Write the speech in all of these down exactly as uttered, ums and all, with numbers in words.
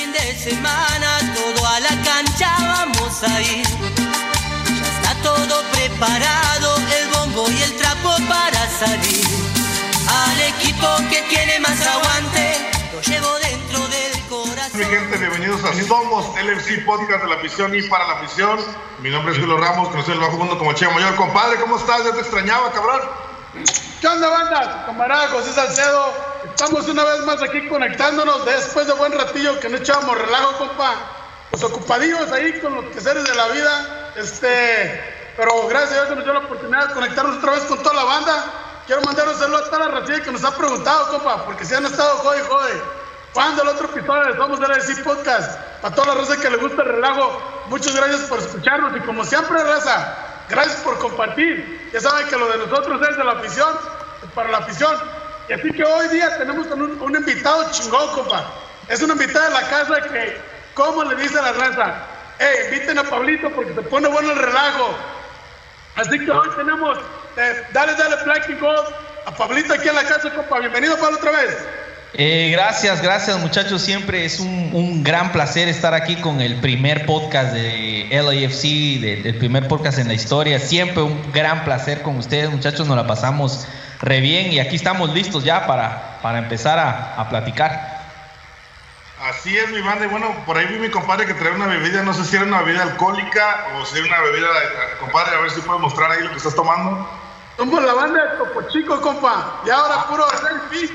fin de semana todo a la cancha vamos a ir. Ya está todo preparado, el bombo y el trapo para salir. Al equipo que tiene más aguante, lo llevo dentro del corazón. Mi gente, bienvenidos a Somos el F C Podcast de la afición y para la afición. Mi nombre es Julio Ramos, conocido en el bajo mundo como Cheo Mayor. Compadre, ¿cómo estás? Ya te extrañaba, cabrón. ¿Qué onda, banda? Camarada José Salcedo. Estamos una vez más aquí conectándonos después de buen ratillo que no echábamos relajo, compa. Pues ocupadillos ahí con los quehaceres de la vida. Este, pero gracias a Dios que nos dio la oportunidad de conectarnos otra vez con toda la banda. Quiero mandar un saludo a toda la racilla que nos ha preguntado, compa, porque si han estado jode, jode. ¿Cuándo el otro episodio de Somos el F C Podcast? A toda la raza que le gusta el relajo, muchas gracias por escucharnos y como siempre, raza, gracias por compartir. Ya saben que lo de nosotros es de la afición, es para la afición. Y así que hoy día tenemos un, un invitado chingón, compa. Es una invitada de la casa que, ¿cómo le dice a la raza? Hey, inviten a Pablito porque se pone bueno el relajo. Así que hoy tenemos, eh, dale, dale, Black y Gold a Pablito aquí en la casa, compa. Bienvenido, Pablo, otra vez. Eh, gracias, gracias muchachos, siempre es un, un gran placer estar aquí con el primer podcast de L A F C, de, del primer podcast en la historia, siempre un gran placer con ustedes muchachos, nos la pasamos re bien y aquí estamos listos ya para, para empezar a, a platicar. Así es, mi banda, y bueno, por ahí vi mi compadre que trae una bebida, no sé si era una bebida alcohólica o si era una bebida, compadre, a ver si puede mostrar ahí lo que estás tomando. Somos la banda de Topo Chico, compa, y ahora puro selfie.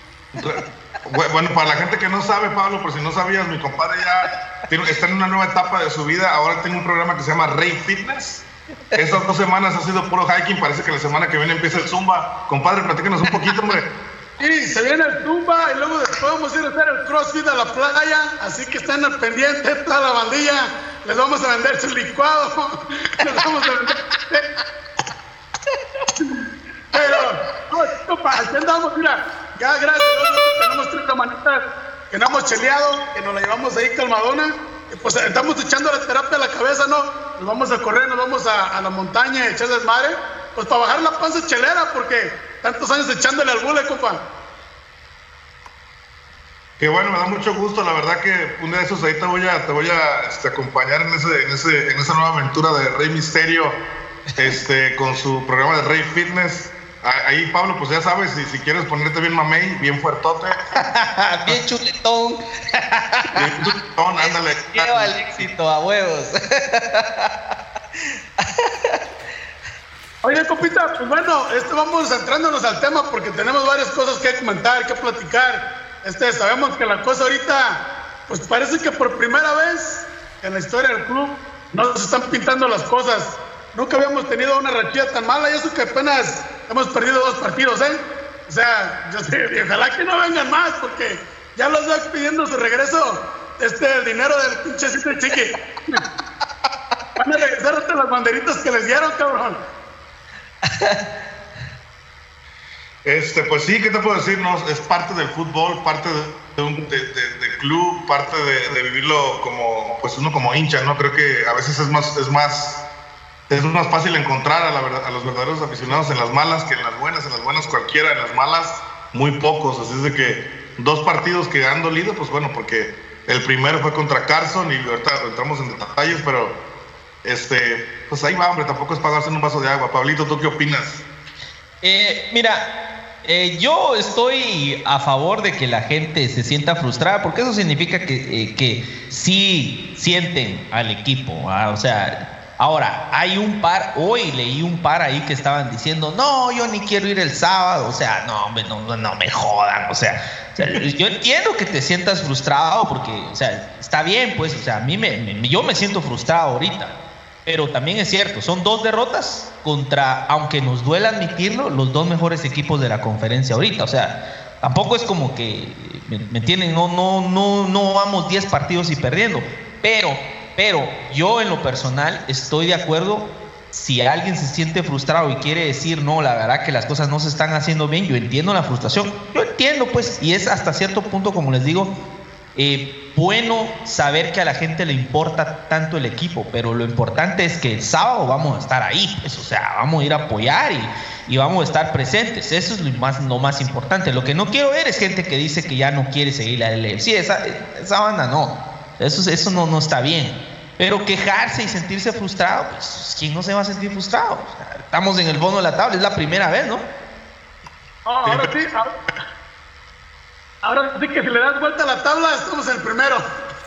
Bueno, para la gente que no sabe, Pablo, por si no sabías, mi compadre ya tiene, está en una nueva etapa de su vida. Ahora tiene un programa que se llama Rey Fitness. Estas dos semanas ha sido puro hiking. Parece que la semana que viene empieza el Zumba. Compadre, platícanos un poquito, hombre. Sí, se viene el Zumba y luego después vamos a ir a hacer el CrossFit a la playa. Así que estén al pendiente, toda la bandilla. Les vamos a vender su licuado. Les vamos a vender. Pero, no, compa, aquí andamos, mira. Ya, gracias, nosotros tenemos tres camanitas que no hemos cheleado, que nos la llevamos ahí calmadona, y pues estamos echando la terapia a la cabeza, ¿no? Nos vamos a correr, nos vamos a, a la montaña, echar desmadre, pues para bajar la panza chelera, porque tantos años echándole al bule, compa. Que bueno, me da mucho gusto, la verdad que un día de esos ahí te voy a, te voy a este, acompañar en, ese, en, ese, en esa nueva aventura de Rey Misterio, este, con su programa de Rey Fitness. Ahí, Pablo, pues ya sabes, si, si quieres ponerte bien mamey, bien fuertote. Bien chuletón. Bien chuletón, ándale. Lleva el éxito a huevos. Oye, compita, pues bueno, este, vamos centrándonos al tema porque tenemos varias cosas que comentar, que platicar. Este, sabemos que la cosa ahorita, pues parece que por primera vez en la historia del club no se están pintando las cosas. Nunca habíamos tenido una rachilla tan mala y eso que apenas hemos perdido dos partidos, ¿eh? O sea, yo sé, y ojalá que no vengan más porque ya los veo pidiendo su regreso, este, el dinero del pinche sitio chiqui. Van a regresar hasta las banderitas que les dieron, cabrón. Este, pues sí, ¿qué te puedo decir? No, es parte del fútbol, parte de, de un de, de, de club, parte de, de vivirlo como, pues uno como hincha, ¿no? Creo que a veces es más, es más Es más fácil encontrar a, la verdad, a los verdaderos aficionados en las malas que en las buenas. En las buenas cualquiera, en las malas muy pocos. Así es de que dos partidos que han dolido, pues bueno, porque el primero fue contra Carson y ahorita entramos en detalles, pero este, pues ahí va, hombre, tampoco es para darse un vaso de agua. Pablito, ¿tú qué opinas? Eh, mira, eh, yo estoy a favor de que la gente se sienta frustrada, porque eso significa que, eh, que sí sienten al equipo, ¿ah? O sea... Ahora, hay un par, hoy leí un par ahí que estaban diciendo, no, yo ni quiero ir el sábado, o sea, no, hombre, no, no me jodan, o sea, o sea, yo entiendo que te sientas frustrado porque, o sea, está bien, pues, o sea, a mí me, me, yo me siento frustrado ahorita, pero también es cierto, son dos derrotas contra, aunque nos duela admitirlo, los dos mejores equipos de la conferencia ahorita, o sea, tampoco es como que, ¿me, me entienden? No, no, no, no vamos diez partidos y perdiendo, pero... Pero yo en lo personal estoy de acuerdo, si alguien se siente frustrado y quiere decir, no, la verdad que las cosas no se están haciendo bien, yo entiendo la frustración, yo entiendo pues, y es hasta cierto punto, como les digo, Eh, bueno saber que a la gente le importa tanto el equipo, pero lo importante es que el sábado vamos a estar ahí, pues, o sea, vamos a ir a apoyar y, y vamos a estar presentes. Eso es lo más, lo más importante. Lo que no quiero ver es gente que dice que ya no quiere seguir la L F C. Esa, esa banda no, eso, eso no, no está bien. Pero quejarse y sentirse frustrado, pues, ¿quién no se va a sentir frustrado? O sea, estamos en el fondo de la tabla, es la primera vez, ¿no? Oh, ahora sí, ahora, ahora sí que si le das vuelta a la tabla, estamos en el primero.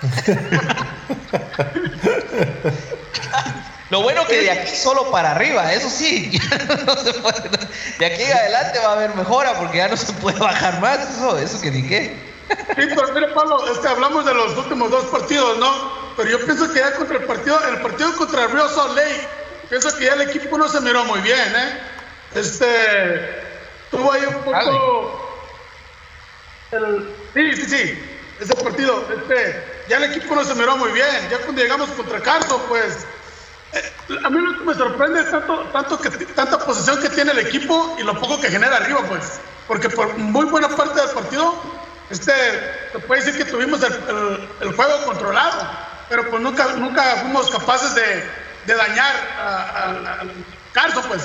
Lo bueno que de aquí solo para arriba, eso sí, no se puede, de aquí en adelante va a haber mejora porque ya no se puede bajar más, eso, eso que ni qué. Sí, pero mire, Pablo, este, hablamos de los últimos dos partidos, ¿no? Pero yo pienso que ya contra el partido, el partido contra el Río Salt Lake, pienso que ya el equipo no se miró muy bien, ¿eh? Este, tuvo ahí un poco, el, sí, sí, sí, ese partido, este, ya el equipo no se miró muy bien. Ya cuando llegamos contra Carson, pues, eh, a mí lo que me sorprende es tanto, tanto que, tanta posesión que tiene el equipo y lo poco que genera arriba, pues, porque por muy buena parte del partido, este, se puede decir que tuvimos el, el, el juego controlado, pero pues nunca, nunca fuimos capaces de, de dañar al Carson, pues.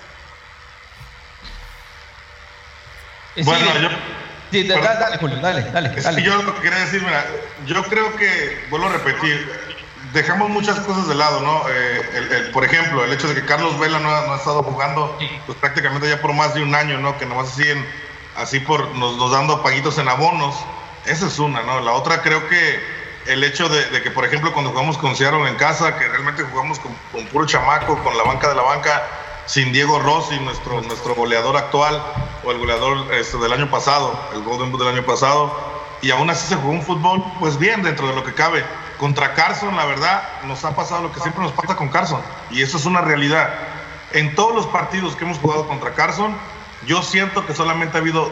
Bueno, sí, yo... Sí, dale, dale, Julio, dale, dale, es dale. que yo lo que quería decir, mira, yo creo que, vuelvo a repetir, dejamos muchas cosas de lado, ¿no? Eh, el, el, por ejemplo, el hecho de que Carlos Vela no ha, no ha estado jugando, pues prácticamente ya por más de un año, ¿no? Que nomás siguen así por nos, nos dando paguitos en abonos. Esa es una, ¿no? La otra, creo que el hecho de, de que, por ejemplo, cuando jugamos con Seattle en casa, que realmente jugamos con, con puro chamaco, con la banca de la banca, sin Diego Rossi, nuestro, nuestro goleador actual, o el goleador este, del año pasado, el Golden Boot del año pasado, y aún así se jugó un fútbol, pues bien, dentro de lo que cabe. Contra Carson, la verdad, nos ha pasado lo que siempre nos pasa con Carson, y eso es una realidad. En todos los partidos que hemos jugado contra Carson, yo siento que solamente ha habido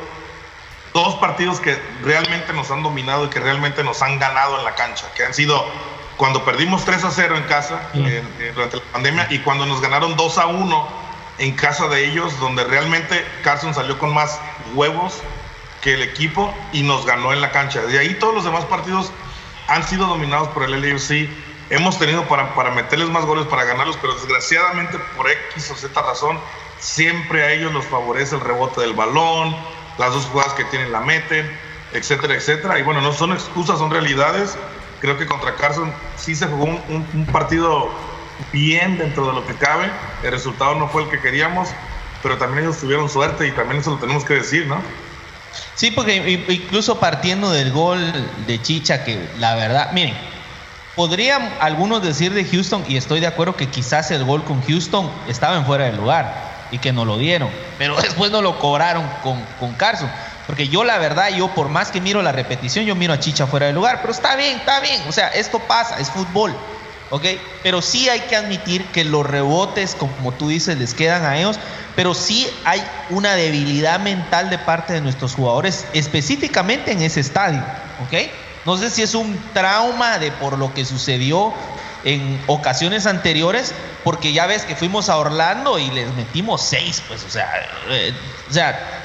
dos partidos que realmente nos han dominado y que realmente nos han ganado en la cancha, que han sido cuando perdimos tres a cero en casa en, en, durante la pandemia y cuando nos ganaron dos a uno en casa de ellos, donde realmente Carson salió con más huevos que el equipo y nos ganó en la cancha. De ahí todos los demás partidos han sido dominados por el L A F C. Hemos tenido para, para meterles más goles, para ganarlos, pero desgraciadamente por X o Z razón, siempre a ellos los favorece el rebote del balón, las dos jugadas que tienen la meten, etcétera, etcétera. Y bueno, no son excusas, son realidades. Creo que contra Carson sí se jugó un, un, un partido bien dentro de lo que cabe. El resultado no fue el que queríamos, pero también ellos tuvieron suerte y también eso lo tenemos que decir, ¿no? Sí, porque incluso partiendo del gol de Chicha, que la verdad, miren, podrían algunos decir de Houston, y estoy de acuerdo que quizás el gol con Houston estaba en fuera de lugar y que no lo dieron, pero después no lo cobraron con, con Carson. Porque yo la verdad, yo por más que miro la repetición, yo miro a Chicha fuera de lugar, pero está bien, está bien, o sea, esto pasa, es fútbol, ¿ok? Pero sí hay que admitir que los rebotes, como tú dices, les quedan a ellos, pero sí hay una debilidad mental de parte de nuestros jugadores, específicamente en ese estadio, ¿ok? No sé si es un trauma de por lo que sucedió en ocasiones anteriores, porque ya ves que fuimos a Orlando y les metimos seis, pues, o sea, eh, o sea,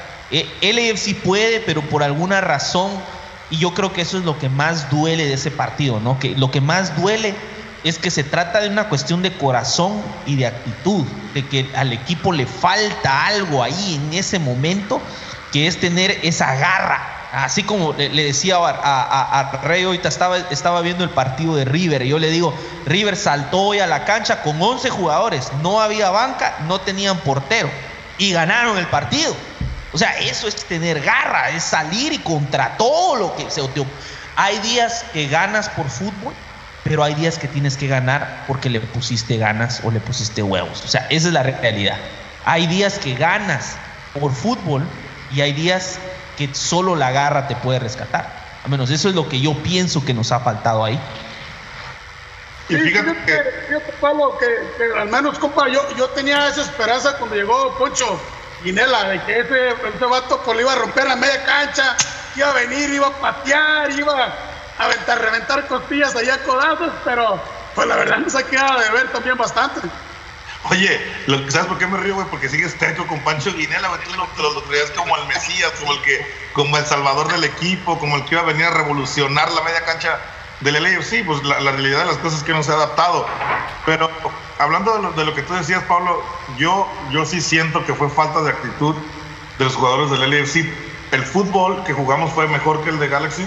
L A F C puede, pero por alguna razón, y yo creo que eso es lo que más duele de ese partido, ¿no? Que lo que más duele es que se trata de una cuestión de corazón y de actitud, de que al equipo le falta algo ahí en ese momento, que es tener esa garra. Así como le, le decía a, a, a Rey, ahorita estaba, estaba viendo el partido de River, y yo le digo, River saltó hoy a la cancha con once jugadores, no había banca, no tenían portero, y ganaron el partido. O sea, eso es tener garra, es salir y contra todo lo que se te... Hay días que ganas por fútbol, pero hay días que tienes que ganar porque le pusiste ganas o le pusiste huevos. O sea, esa es la realidad. Hay días que ganas por fútbol y hay días que solo la garra te puede rescatar. Al menos eso es lo que yo pienso que nos ha faltado ahí. Y fíjate que, fíjate, Pablo, que, que al menos, compa, yo, yo tenía esa esperanza cuando llegó Poncho Guinela, de que ese, ese vato pues, le iba a romper la media cancha, iba a venir, iba a patear, iba a aventar, reventar costillas allá a codazos, pero pues la verdad nos ha quedado de ver también bastante. Oye, lo que, ¿sabes por qué me río, güey? Porque sigues terco con Pancho Guinela, güey. Tú lo, lo, lo creías como el Mesías, como el que, como el salvador del equipo, como el que iba a venir a revolucionar la media cancha del L A F C. Pues la, la realidad de las cosas es que no se ha adaptado. Pero hablando de lo, de lo que tú decías, Pablo, yo, yo sí siento que fue falta de actitud de los jugadores del L A F C. El fútbol que jugamos fue mejor que el de Galaxy,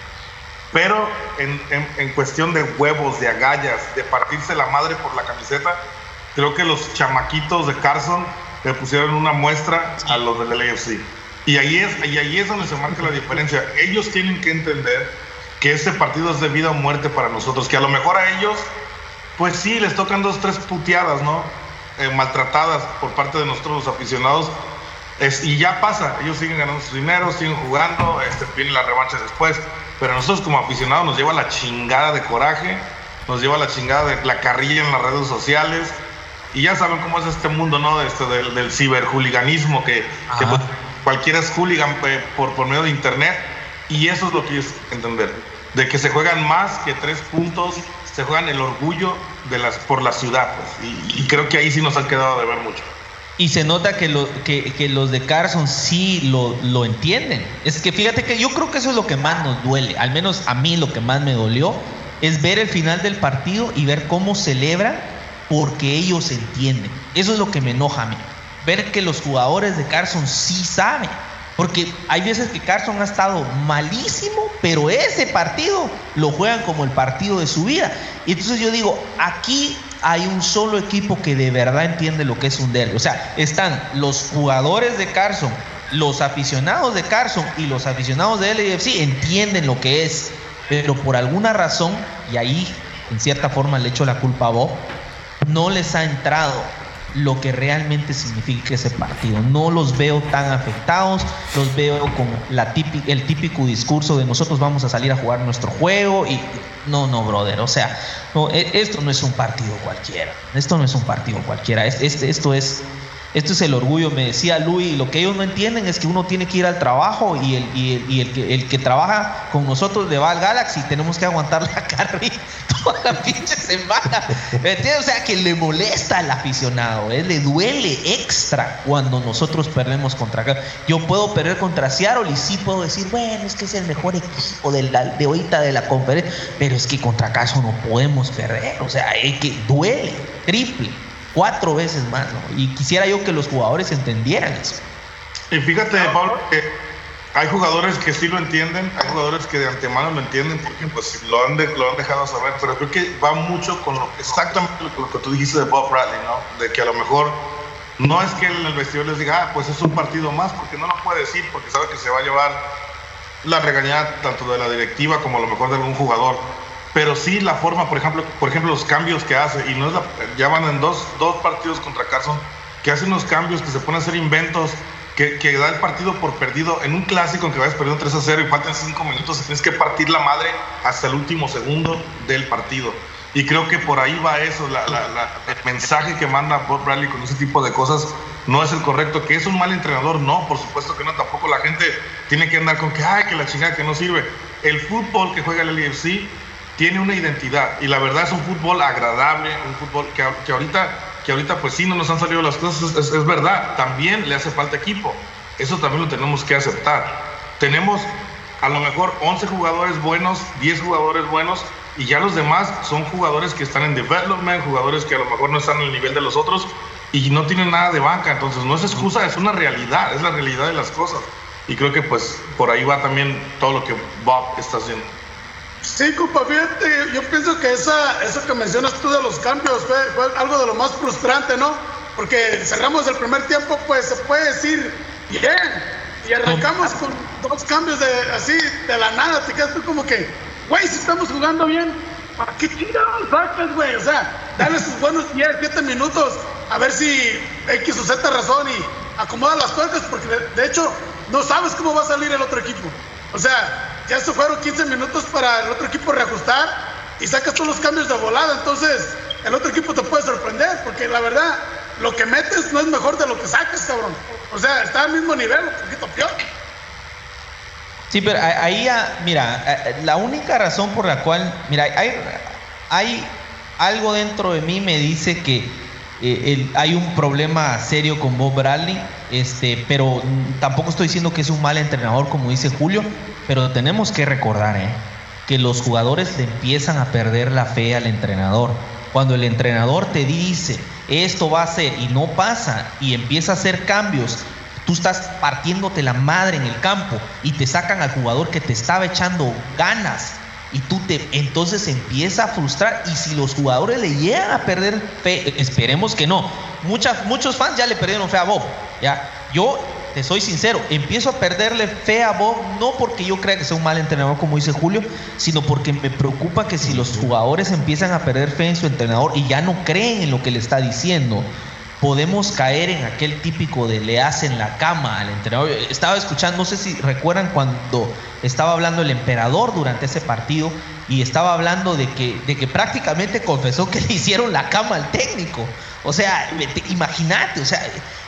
pero en, en, en cuestión de huevos, de agallas, de partirse la madre por la camiseta, creo que los chamaquitos de Carson le pusieron una muestra a los del L A F C. Y ahí es, y ahí es donde se marca la diferencia. Ellos tienen que entender que ese partido es de vida o muerte para nosotros, que a lo mejor a ellos, pues sí, les tocan dos, tres puteadas, ¿no? Eh, maltratadas por parte de nosotros los aficionados. Es, y ya pasa, ellos siguen ganando su dinero, siguen jugando, este, vienen las revanchas después. Pero a nosotros como aficionados nos lleva la chingada de coraje, nos lleva la chingada de la carrilla en las redes sociales. Y ya saben cómo es este mundo, ¿no? Este, del, del ciberjuliganismo, que, que pues, cualquiera es hooligan eh, por, por medio de internet. Y eso es lo que ellos entender, de que se juegan más que tres puntos, se juegan el orgullo de las, por la ciudad. Pues. Y, y creo que ahí sí nos han quedado de ver mucho. Y se nota que, lo, que, que los de Carson sí lo, lo entienden. Es que fíjate que yo creo que eso es lo que más nos duele. Al menos a mí lo que más me dolió es ver el final del partido y ver cómo celebran porque ellos entienden. Eso es lo que me enoja a mí. Ver que los jugadores de Carson sí saben. Porque hay veces que Carson ha estado malísimo, pero ese partido lo juegan como el partido de su vida. Y entonces yo digo, aquí hay un solo equipo que de verdad entiende lo que es un derbi. O sea, están los jugadores de Carson, los aficionados de Carson y los aficionados de L A F C entienden lo que es. Pero por alguna razón, y ahí en cierta forma le echo la culpa a Bob, no les ha entrado lo que realmente significa ese partido. No los veo tan afectados, los veo con la típica, el típico discurso de nosotros vamos a salir a jugar nuestro juego y no, no, brother, o sea, no, esto no es un partido cualquiera, esto no es un partido cualquiera, es, es, esto es Esto es el orgullo, me decía Luis, lo que ellos no entienden es que uno tiene que ir al trabajo y el, y el, y el, que, el que trabaja con nosotros le va al Galaxy, tenemos que aguantar la carrilla toda la pinche semana, ¿me entiendes? O sea, que le molesta al aficionado, ¿eh? Le duele extra cuando nosotros perdemos contra acá. Yo puedo perder contra Seattle y sí puedo decir, bueno, es que es el mejor equipo de, la, de ahorita de la conferencia, pero es que contra acaso no podemos perder, o sea, es que duele, triple. Cuatro veces más, ¿no? Y quisiera yo que los jugadores entendieran eso. Y fíjate, Pablo, que hay jugadores que sí lo entienden, hay jugadores que de antemano lo entienden porque pues lo han, de, lo han dejado saber, pero creo que va mucho con lo, exactamente lo que tú dijiste de Bob Bradley, ¿no? De que a lo mejor no es que en el vestidor les diga, ah, pues es un partido más, porque no lo puede decir, porque sabe que se va a llevar la regañada tanto de la directiva como a lo mejor de algún jugador. Pero sí la forma, por ejemplo, por ejemplo los cambios que hace, y no es la, ya van en dos, dos partidos contra Carson, que hace unos cambios, que se pone a hacer inventos, que, que da el partido por perdido, en un clásico en que vayas perdiendo tres a cero y faltan cinco minutos, y tienes que partir la madre hasta el último segundo del partido. Y creo que por ahí va eso, la, la, la, el mensaje que manda Bob Bradley con ese tipo de cosas no es el correcto. Que es un mal entrenador, no, por supuesto que no, tampoco la gente tiene que andar con que, ay, que la chingada, que no sirve. El fútbol que juega el L A F C tiene una identidad y la verdad es un fútbol agradable, un fútbol que, que ahorita que ahorita pues sí no nos han salido las cosas, es, es verdad, también le hace falta equipo, eso también lo tenemos que aceptar. Tenemos a lo mejor once jugadores buenos, diez jugadores buenos y ya los demás son jugadores que están en development, jugadores que a lo mejor no están en el nivel de los otros y no tienen nada de banca, entonces no es excusa, es una realidad, es la realidad de las cosas y creo que pues por ahí va también todo lo que Bob está haciendo. Sí, compa, fíjate, yo pienso que esa, eso que mencionas tú de los cambios fue, fue algo de lo más frustrante, ¿no? Porque cerramos el primer tiempo, pues se puede decir bien, y arrancamos con dos cambios de así, de la nada, te quedas tú como que, güey, si estamos jugando bien, ¿para qué chingados sacas, güey? O sea, dale sus buenos diez, siete minutos, a ver si X o Z razón y acomoda las tuercas, porque de, de hecho no sabes cómo va a salir el otro equipo. O sea, ya se fueron quince minutos para el otro equipo reajustar y sacas todos los cambios de volada, entonces el otro equipo te puede sorprender, porque la verdad, lo que metes no es mejor de lo que sacas, cabrón. O sea, está al mismo nivel, un poquito peor. Sí, pero ahí, mira, la única razón por la cual, mira, hay, hay algo dentro de mí me dice que eh, el, hay un problema serio con Bob Bradley, este, pero tampoco estoy diciendo que es un mal entrenador como dice Julio, pero tenemos que recordar eh, que los jugadores le empiezan a perder la fe al entrenador. Cuando el entrenador te dice esto va a ser y no pasa y empieza a hacer cambios, tú estás partiéndote la madre en el campo y te sacan al jugador que te estaba echando ganas y tú te entonces empieza a frustrar, y si los jugadores le llegan a perder fe, esperemos que no, muchas, muchos fans ya le perdieron fe a Bob, ya, yo te soy sincero, empiezo a perderle fe a Bob, no porque yo crea que sea un mal entrenador como dice Julio, sino porque me preocupa que si los jugadores empiezan a perder fe en su entrenador y ya no creen en lo que le está diciendo, podemos caer en aquel típico de le hacen la cama al entrenador. Estaba escuchando, no sé si recuerdan cuando estaba hablando el emperador durante ese partido y estaba hablando de que, de que prácticamente confesó que le hicieron la cama al técnico. O sea, imagínate, o sea,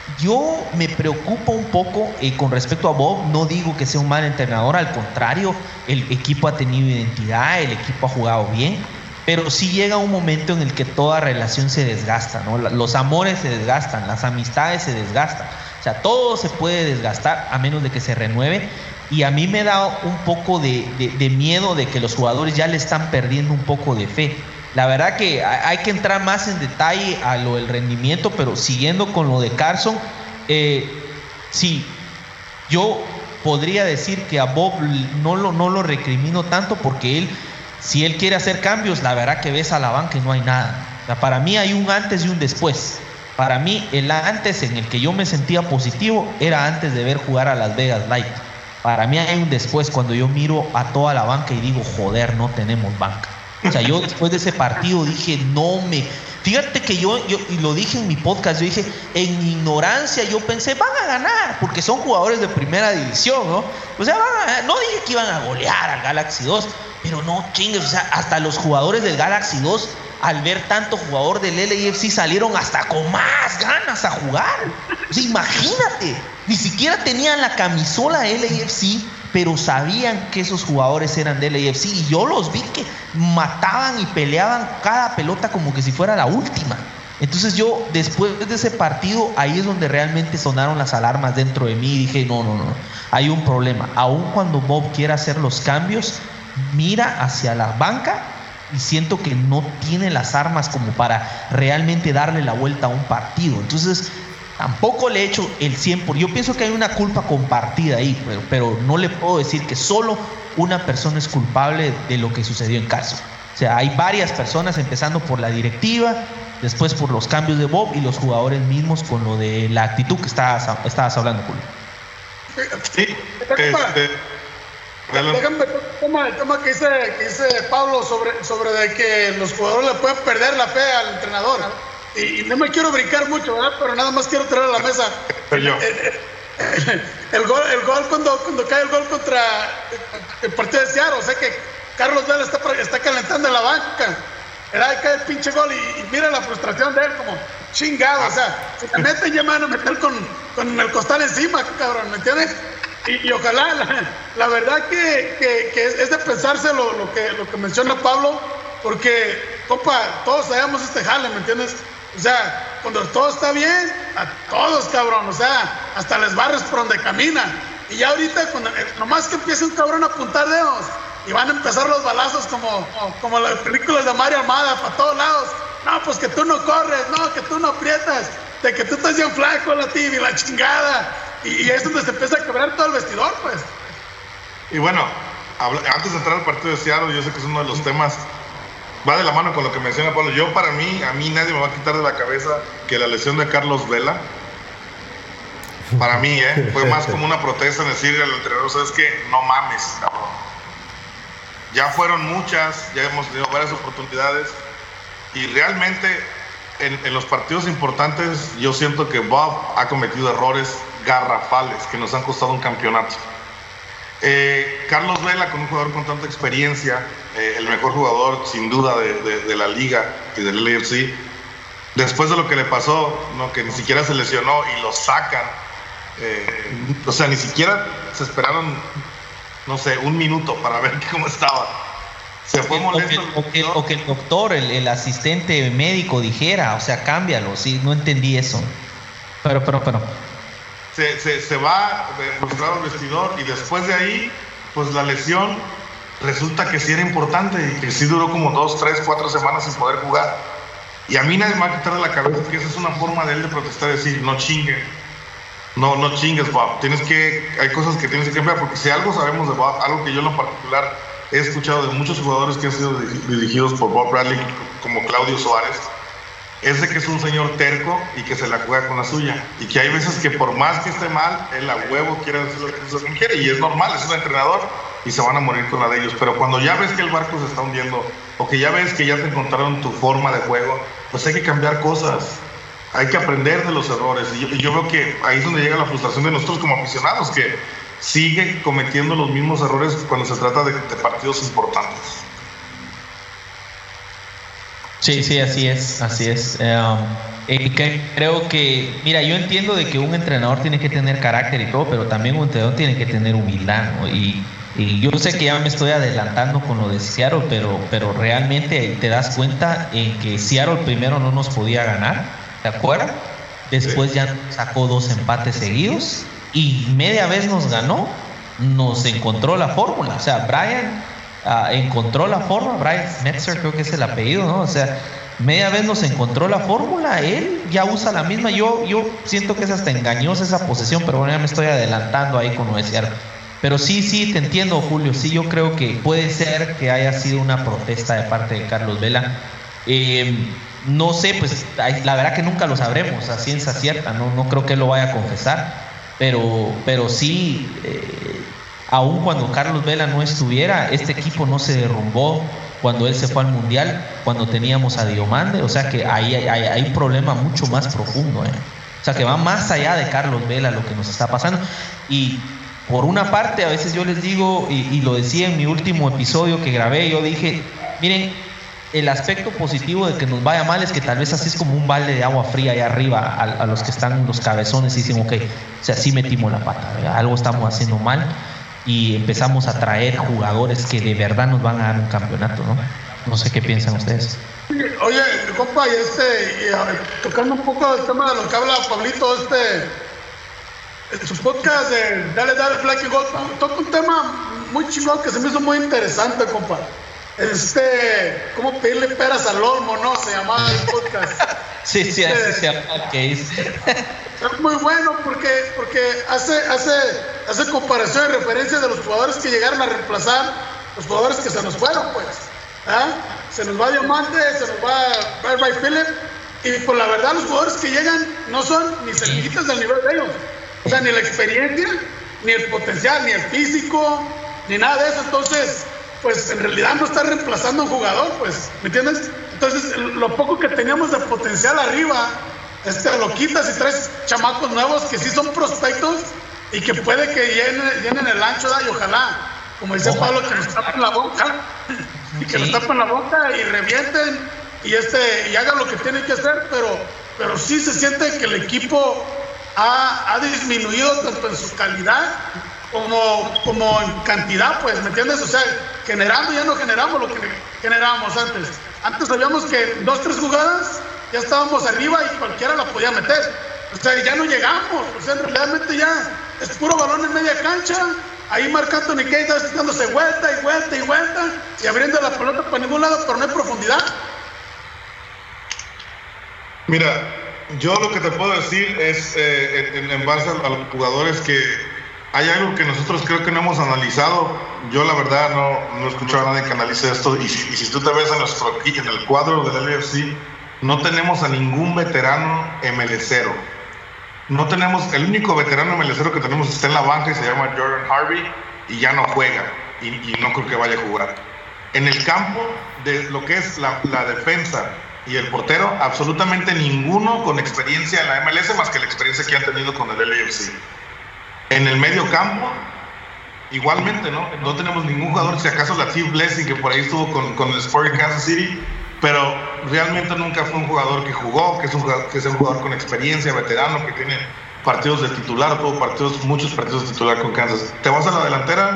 yo me preocupo un poco eh, con respecto a Bob. No digo que sea un mal entrenador, al contrario, el equipo ha tenido identidad, el equipo ha jugado bien, pero sí llega un momento en el que toda relación se desgasta, ¿no? Los amores se desgastan, las amistades se desgastan, o sea, todo se puede desgastar a menos de que se renueve, y a mí me da un poco de, de, de miedo de que los jugadores ya le están perdiendo un poco de fe. La verdad que hay que entrar más en detalle a lo del rendimiento, pero siguiendo con lo de Carson, eh, sí, yo podría decir que a Bob no lo, no lo recrimino tanto, porque él, si él quiere hacer cambios, la verdad que ves a la banca y no hay nada. O sea, para mí hay un antes y un después. Para mí el antes en el que yo me sentía positivo era antes de ver jugar a Las Vegas Light. Para mí hay un después cuando yo miro a toda la banca y digo, joder, no tenemos banca. O sea, yo después de ese partido dije, no me... Fíjate que yo, yo, y lo dije en mi podcast, yo dije, en mi ignorancia yo pensé, van a ganar, porque son jugadores de primera división, ¿no? O sea, van a ganar. No dije que iban a golear al Galaxy dos, pero no chingues, o sea, hasta los jugadores del Galaxy dos, al ver tanto jugador del L A F C, salieron hasta con más ganas a jugar. O sea, imagínate, ni siquiera tenían la camisola L A F C, pero sabían que esos jugadores eran del L A F C, y yo los vi que mataban y peleaban cada pelota como que si fuera la última. Entonces yo, después de ese partido, ahí es donde realmente sonaron las alarmas dentro de mí y dije, no, no, no, hay un problema. Aun cuando Bob quiera hacer los cambios, mira hacia la banca y siento que no tiene las armas como para realmente darle la vuelta a un partido. Entonces tampoco le he hecho el cien por ciento. Yo pienso que hay una culpa compartida ahí, pero, pero no le puedo decir que solo una persona es culpable de lo que sucedió en Carson. O sea, hay varias personas, empezando por la directiva, después por los cambios de Bob y los jugadores mismos con lo de la actitud que estabas, estabas hablando, Julio. Sí, este, déjame tomar el tema que dice, que dice Pablo sobre, sobre de que los jugadores le pueden perder la fe al entrenador. Y, y no me quiero brincar mucho, ¿verdad? Pero nada más quiero traer a la mesa Soy yo. El, el, el gol, el gol cuando, cuando cae el gol contra el partido de Seattle. O sea que Carlos Vela está, está calentando en la banca, ¿verdad? Y cae el pinche gol y, y mira la frustración de él, como chingado. O sea, se te meten ya, mano, meter con, con el costal encima, cabrón, ¿me entiendes? Y, y ojalá, la, la verdad que, que, que es, es de pensarse lo, lo, que, lo que menciona Pablo, porque, compa, todos sabemos este jale, ¿me entiendes? O sea, cuando todo está bien, a todos, cabrón, o sea, hasta les barres por donde caminan. Y ya ahorita, cuando, nomás que empiece un cabrón a apuntar dedos, y van a empezar los balazos como, como, como las películas de Mario Almada, para todos lados. No, pues que tú no corres, no, que tú no aprietas, de que tú estás bien flaco, la tibia, la chingada. Y, y es donde se empieza a quebrar todo el vestidor, pues. Y bueno, habla, antes de entrar al partido de Seattle, yo sé que es uno de los temas, va de la mano con lo que menciona Pablo. Yo, para mí, a mí nadie me va a quitar de la cabeza que la lesión de Carlos Vela, para mí, ¿eh? fue más como una protesta en decirle al entrenador, ¿sabes qué? No mames, cabrón. Ya fueron muchas, ya hemos tenido varias oportunidades, y realmente en, en los partidos importantes yo siento que Bob ha cometido errores garrafales que nos han costado un campeonato. Eh, Carlos Vela, con un jugador con tanta experiencia, eh, el mejor jugador sin duda de, de, de la liga y del L A F C, después de lo que le pasó, ¿no? Que ni siquiera se lesionó y lo sacan, eh, o sea, ni siquiera se esperaron, no sé, un minuto para ver cómo estaba. Se fue molesto. O que, o que, o que el doctor, el, el asistente médico dijera, o sea, cámbialo, sí, no entendí eso. Pero, pero, pero. Se, se, se va frustrado al vestidor y después de ahí, pues la lesión resulta que sí era importante y que sí duró como dos, tres, cuatro semanas sin poder jugar. Y a mí nadie me va a quitar de la cabeza que esa es una forma de él de protestar, decir, no chingue, no, no chingues, Bob. Tienes que, hay cosas que tienes que cambiar, porque si algo sabemos de Bob, algo que yo en lo particular he escuchado de muchos jugadores que han sido dirigidos por Bob Bradley, como Claudio Suárez, es de que es un señor terco y que se la juega con la suya. Y que hay veces que por más que esté mal, él a huevo quiere hacer lo que él quiere. Y es normal, es un entrenador y se van a morir con la de ellos. Pero cuando ya ves que el barco se está hundiendo o que ya ves que ya te encontraron tu forma de juego, pues hay que cambiar cosas. Hay que aprender de los errores. Y yo, y yo veo que ahí es donde llega la frustración de nosotros como aficionados, que siguen cometiendo los mismos errores cuando se trata de, de partidos importantes. Sí, sí, así es, así es. Um, eh, que, creo que, mira, yo entiendo de que un entrenador tiene que tener carácter y todo, pero también un entrenador tiene que tener humildad, ¿no? Y, y yo sé que ya me estoy adelantando con lo de Seattle, pero, pero realmente te das cuenta en que Seattle primero no nos podía ganar, ¿te acuerdas? Después ya sacó dos empates seguidos y media vez nos ganó, nos encontró la fórmula. O sea, Brian... Uh, encontró la forma, Brian Metzer creo que es el apellido, ¿no? O sea, media vez nos encontró la fórmula, él ya usa la misma. Yo, yo siento que es hasta engañosa esa posesión, pero bueno, ya me estoy adelantando ahí con lo de Seattle. Pero sí, sí, te entiendo, Julio, sí, yo creo que puede ser que haya sido una protesta de parte de Carlos Vela. Eh, no sé, pues la verdad que nunca lo sabremos a ciencia cierta, no, no creo que él lo vaya a confesar, pero, pero sí... Eh, aún cuando Carlos Vela no estuviera, este equipo no se derrumbó cuando él se fue al Mundial, cuando teníamos a Diomande. O sea que ahí hay, hay, hay un problema mucho más profundo, ¿eh? O sea que va más allá de Carlos Vela lo que nos está pasando. Y por una parte, a veces yo les digo, y, y lo decía en mi último episodio que grabé, yo dije, miren, el aspecto positivo de que nos vaya mal es que tal vez así es como un balde de agua fría allá arriba a, a los que están los cabezones y dicen, ok, o sea, sí metimos la pata, ¿verdad? Algo estamos haciendo mal. Y empezamos a traer jugadores que de verdad nos van a dar un campeonato, ¿no? No sé qué piensan ustedes. Oye, compa, y este, y, a ver, tocando un poco el tema de lo que habla Pablito, este, en su podcast de Dale, Dale, Black and Gold, toca un tema muy chingón que se me hizo muy interesante, compa. Este, ¿cómo pedirle peras al olmo, no? Se llamaba el podcast. Sí, sí, así este, se llama el case. Es muy bueno porque, porque hace, hace, hace comparación y referencia de los jugadores que llegaron a reemplazar los jugadores que se nos fueron, pues. ¿Ah? Se nos va Diamante, se nos va Bradley Phillip, y por la verdad los jugadores que llegan no son ni cerquitas del nivel de ellos. O sea, ni la experiencia, ni el potencial, ni el físico, ni nada de eso. Entonces, pues en realidad no está reemplazando a un jugador, pues, ¿me entiendes? Entonces, lo poco que teníamos de potencial arriba, este, lo quitas y traes chamacos nuevos que sí son prospectos y que puede que llenen, llenen el ancho, ¿da? Y ojalá, como dice ojalá. Pablo, que nos tapen la boca, y que sí. nos tapen la boca y revienten y, este, y hagan lo que tienen que hacer, pero, pero sí se siente que el equipo ha, ha disminuido tanto en su calidad como, como en cantidad, pues, ¿me entiendes? O sea, generando ya no generamos lo que generábamos antes. Antes sabíamos que dos, tres jugadas ya estábamos arriba y cualquiera la podía meter. O sea, ya no llegamos. O sea, realmente ya es puro balón en media cancha. Ahí Marc Anthony Kaye está dándose vuelta y vuelta y vuelta y abriendo la pelota para ningún lado, pero no hay profundidad. Mira, yo lo que te puedo decir es, eh, en, en base a los jugadores, que hay algo que nosotros creo que no hemos analizado. Yo la verdad no, no he escuchado a nadie que analice esto. Y si, y si tú te ves en, nuestro, en el cuadro del L A F C, no tenemos a ningún veterano MLCero. No tenemos, el único veterano MLCero que tenemos está en la banca y se llama Jordan Harvey y ya no juega. Y, y no creo que vaya a jugar. En el campo de lo que es la, la defensa y el portero, absolutamente ninguno con experiencia en la M L S más que la experiencia que han tenido con el L A F C. En el medio campo, igualmente, ¿no? No tenemos ningún jugador, si acaso Latif Blessing, que por ahí estuvo con, con el Sporting Kansas City, pero realmente nunca fue un jugador que jugó, que es un jugador, que es un jugador con experiencia, veterano, que tiene partidos de titular, tuvo partidos, muchos partidos de titular con Kansas. Te vas a la delantera,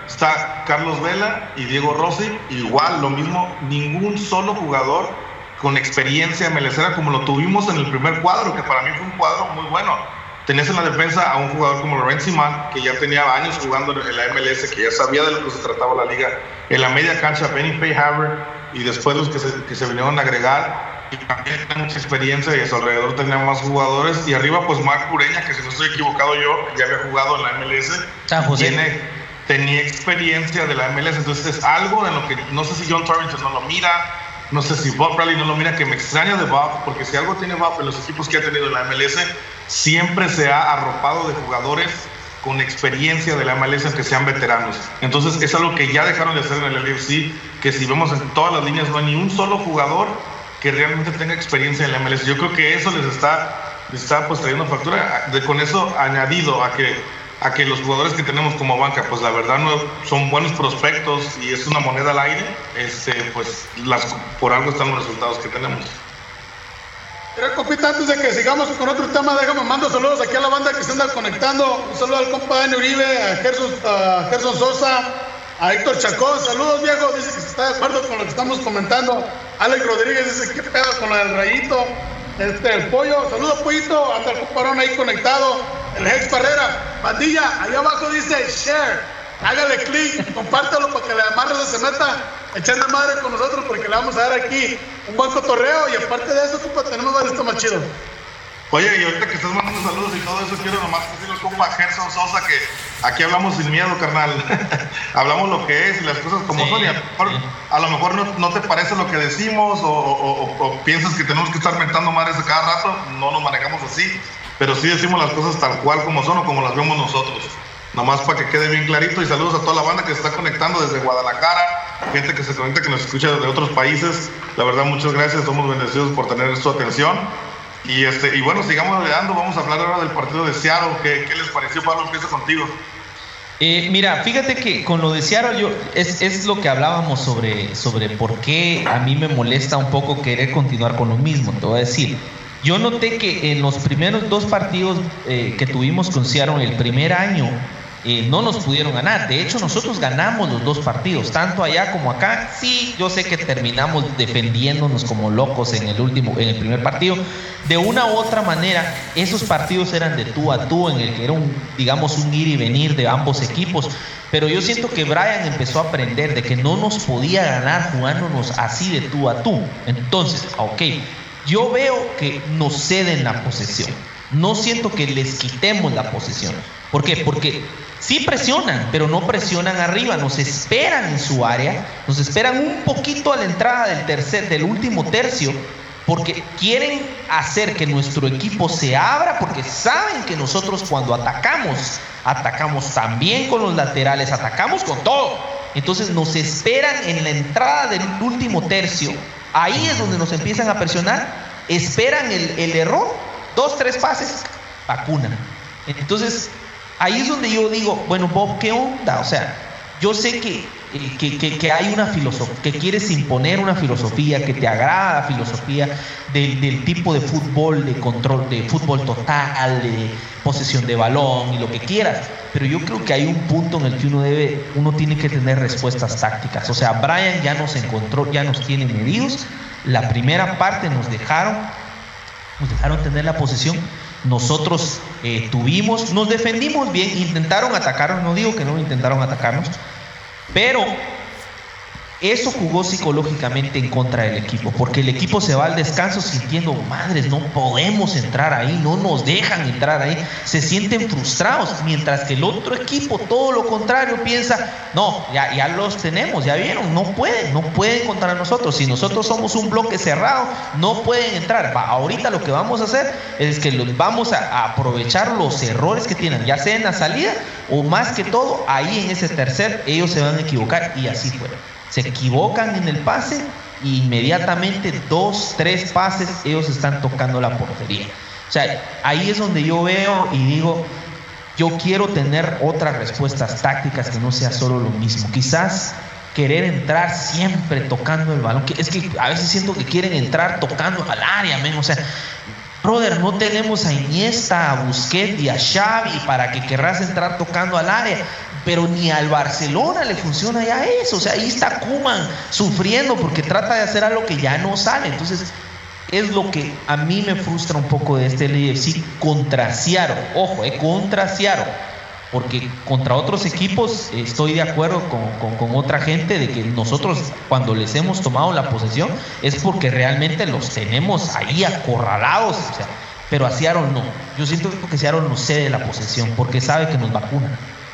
está Carlos Vela y Diego Rossi, igual, lo mismo, ningún solo jugador con experiencia melecera como lo tuvimos en el primer cuadro, que para mí fue un cuadro muy bueno. Tenías en la defensa a un jugador como Lorenz Simán, que ya tenía años jugando en la M L S, que ya sabía de lo que se trataba la liga. En la media cancha, Benny Payhaver, y después los que se, que se vinieron a agregar, y también tenía mucha experiencia, y a su alrededor tenía más jugadores. Y arriba, pues Marc Ureña, que si no estoy equivocado yo, ya había jugado en la M L S. San José. Tiene, tenía experiencia de la M L S, entonces es algo en lo que no sé si John Torrington no lo mira, no sé si Bob Bradley no lo mira, que me extraña de Bob, porque si algo tiene Bob en los equipos que ha tenido en la M L S, siempre se ha arropado de jugadores con experiencia de la M L S, aunque sean veteranos. Entonces es algo que ya dejaron de hacer en el L F C, que si vemos en todas las líneas no hay ni un solo jugador que realmente tenga experiencia en la M L S. Yo creo que eso les está, les está pues trayendo factura, de, con eso añadido a que a que los jugadores que tenemos como banca, pues la verdad no son buenos prospectos y es una moneda al aire, este, pues las, por algo están los resultados que tenemos. Mira, compita, antes de que sigamos con otro tema, déjame mando saludos aquí a la banda que se anda conectando. Un saludo al compa Dani Uribe, a Gerson, a Gerson Sosa, a Héctor Chacón. Saludos, Diego, dice que se está de acuerdo con lo que estamos comentando. Alex Rodríguez dice que pedo con lo del Rayito. Este, el Pollo, saludos, Pollito, hasta el comparón ahí conectado. El Hex Barrera, bandilla, allá abajo dice share, hágale clic, compártelo para que la amarre se meta echando madre con nosotros, porque le vamos a dar aquí un buen cotorreo, y aparte de eso, compa, tenemos varios temas chidos. Oye, y ahorita que estás mandando saludos y todo eso, quiero nomás decirle al compa Gerson Sosa que aquí hablamos sin miedo, carnal. Hablamos lo que es y las cosas como sí, son, y a lo mejor, sí. a lo mejor no, no te parece lo que decimos, o, o, o, o piensas que tenemos que estar mentando madres a cada rato. No nos manejamos así, pero sí decimos las cosas tal cual como son o como las vemos nosotros. Nomás para que quede bien clarito, y saludos a toda la banda que se está conectando desde Guadalajara, gente que se conecta, que nos escucha de otros países. La verdad, muchas gracias, somos bendecidos por tener su atención. Y este y bueno, sigamos hablando, vamos a hablar ahora del partido de Seattle. ¿Qué, qué les pareció, Pablo? Empiezo contigo. Eh, mira, fíjate que con lo de Seattle yo, es, es lo que hablábamos sobre, sobre por qué a mí me molesta un poco querer continuar con lo mismo. Te voy a decir, yo noté que en los primeros dos partidos eh, que tuvimos con Seattle el primer año, Eh, no nos pudieron ganar. De hecho, nosotros ganamos los dos partidos, tanto allá como acá. Sí, yo sé que terminamos defendiéndonos como locos en el último, en el primer partido. De una u otra manera, esos partidos eran de tú a tú, en el que era un, digamos, un ir y venir de ambos equipos. Pero yo siento que Brian empezó a aprender de que no nos podía ganar jugándonos así de tú a tú. Entonces, ok, yo veo que nos ceden la posesión. No siento que les quitemos la posesión. ¿Por qué? Porque sí presionan, pero no presionan arriba, nos esperan en su área, nos esperan un poquito a la entrada del tercer, del último tercio, porque quieren hacer que nuestro equipo se abra, porque saben que nosotros cuando atacamos, atacamos también con los laterales, atacamos con todo. Entonces nos esperan en la entrada del último tercio, ahí es donde nos empiezan a presionar, esperan el, el error, dos, tres pases, vacunan. Entonces ahí es donde yo digo, bueno, Bob, ¿qué onda? O sea, yo sé que, que, que, que hay una filosofía, que quieres imponer una filosofía, que te agrada la filosofía del, del tipo de fútbol, de control, de fútbol total, de posesión de balón y lo que quieras. Pero yo creo que hay un punto en el que uno debe, uno tiene que tener respuestas tácticas. O sea, Brian ya nos encontró, ya nos tiene medidos. La primera parte nos dejaron, nos dejaron tener la posesión. Nosotros eh, tuvimos, nos defendimos bien, intentaron atacarnos, no digo que no intentaron atacarnos, pero eso jugó psicológicamente en contra del equipo, porque el equipo se va al descanso sintiendo, madres, no podemos entrar ahí, no nos dejan entrar ahí, se sienten frustrados, mientras que el otro equipo, todo lo contrario, piensa, no, ya, ya los tenemos, ya vieron, no pueden, no pueden contra nosotros, si nosotros somos un bloque cerrado, no pueden entrar. Va, ahorita lo que vamos a hacer es que los vamos a, a aprovechar los errores que tienen, ya sea en la salida, o más que todo, ahí en ese tercer, ellos se van a equivocar, y así fue. Se equivocan en el pase e inmediatamente dos, tres pases ellos están tocando la portería. O sea, ahí es donde yo veo y digo, yo quiero tener otras respuestas tácticas que no sea solo lo mismo. Quizás querer entrar siempre tocando el balón, que es que a veces siento que quieren entrar tocando al área, men. O sea, brother, no tenemos a Iniesta, a Busquets y a Xavi para que querrás entrar tocando al área. pero ni al Barcelona le funciona ya eso. O sea, ahí está Koeman sufriendo porque trata de hacer algo que ya no sale. Entonces, es lo que a mí me frustra un poco de este L A F C contra Seattle. Ojo, eh, contra Seattle. Porque contra otros equipos eh, estoy de acuerdo con, con, con otra gente de que nosotros cuando les hemos tomado la posesión es porque realmente los tenemos ahí acorralados. O sea, pero a Seattle no. Yo siento que Seattle nos cede la posesión porque sabe que nos vacunan.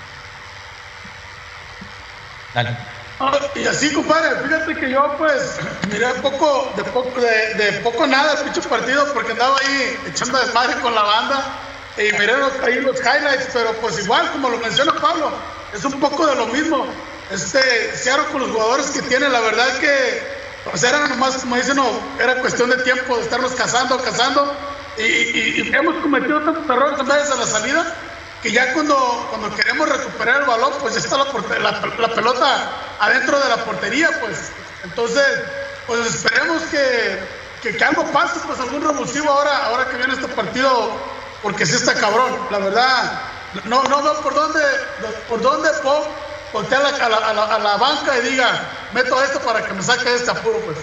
Dale. Y así, compadre, fíjate que yo pues miré poco, de poco, de, de poco nada el pinche partido porque andaba ahí echando desmadre con la banda y miré los, ahí los highlights, pero pues igual, como lo menciona Pablo, es un poco de lo mismo. Este, Seattle con los jugadores que tiene, la verdad que, o sea, era nomás, como dicen, no, era cuestión de tiempo de estarnos cazando, cazando, y, y, y hemos cometido tantos errores en vez a la salida, que ya cuando, cuando queremos recuperar el balón, pues ya está la, la, la pelota adentro de la portería, pues. Entonces, pues esperemos que, que, que algo pase, pues algún revulsivo ahora, ahora que viene este partido, porque sí está cabrón, la verdad. No, no veo por dónde, por dónde puedo voltear a la, a, la, a, la, a la banca y diga, meto esto para que me saque de este apuro, pues.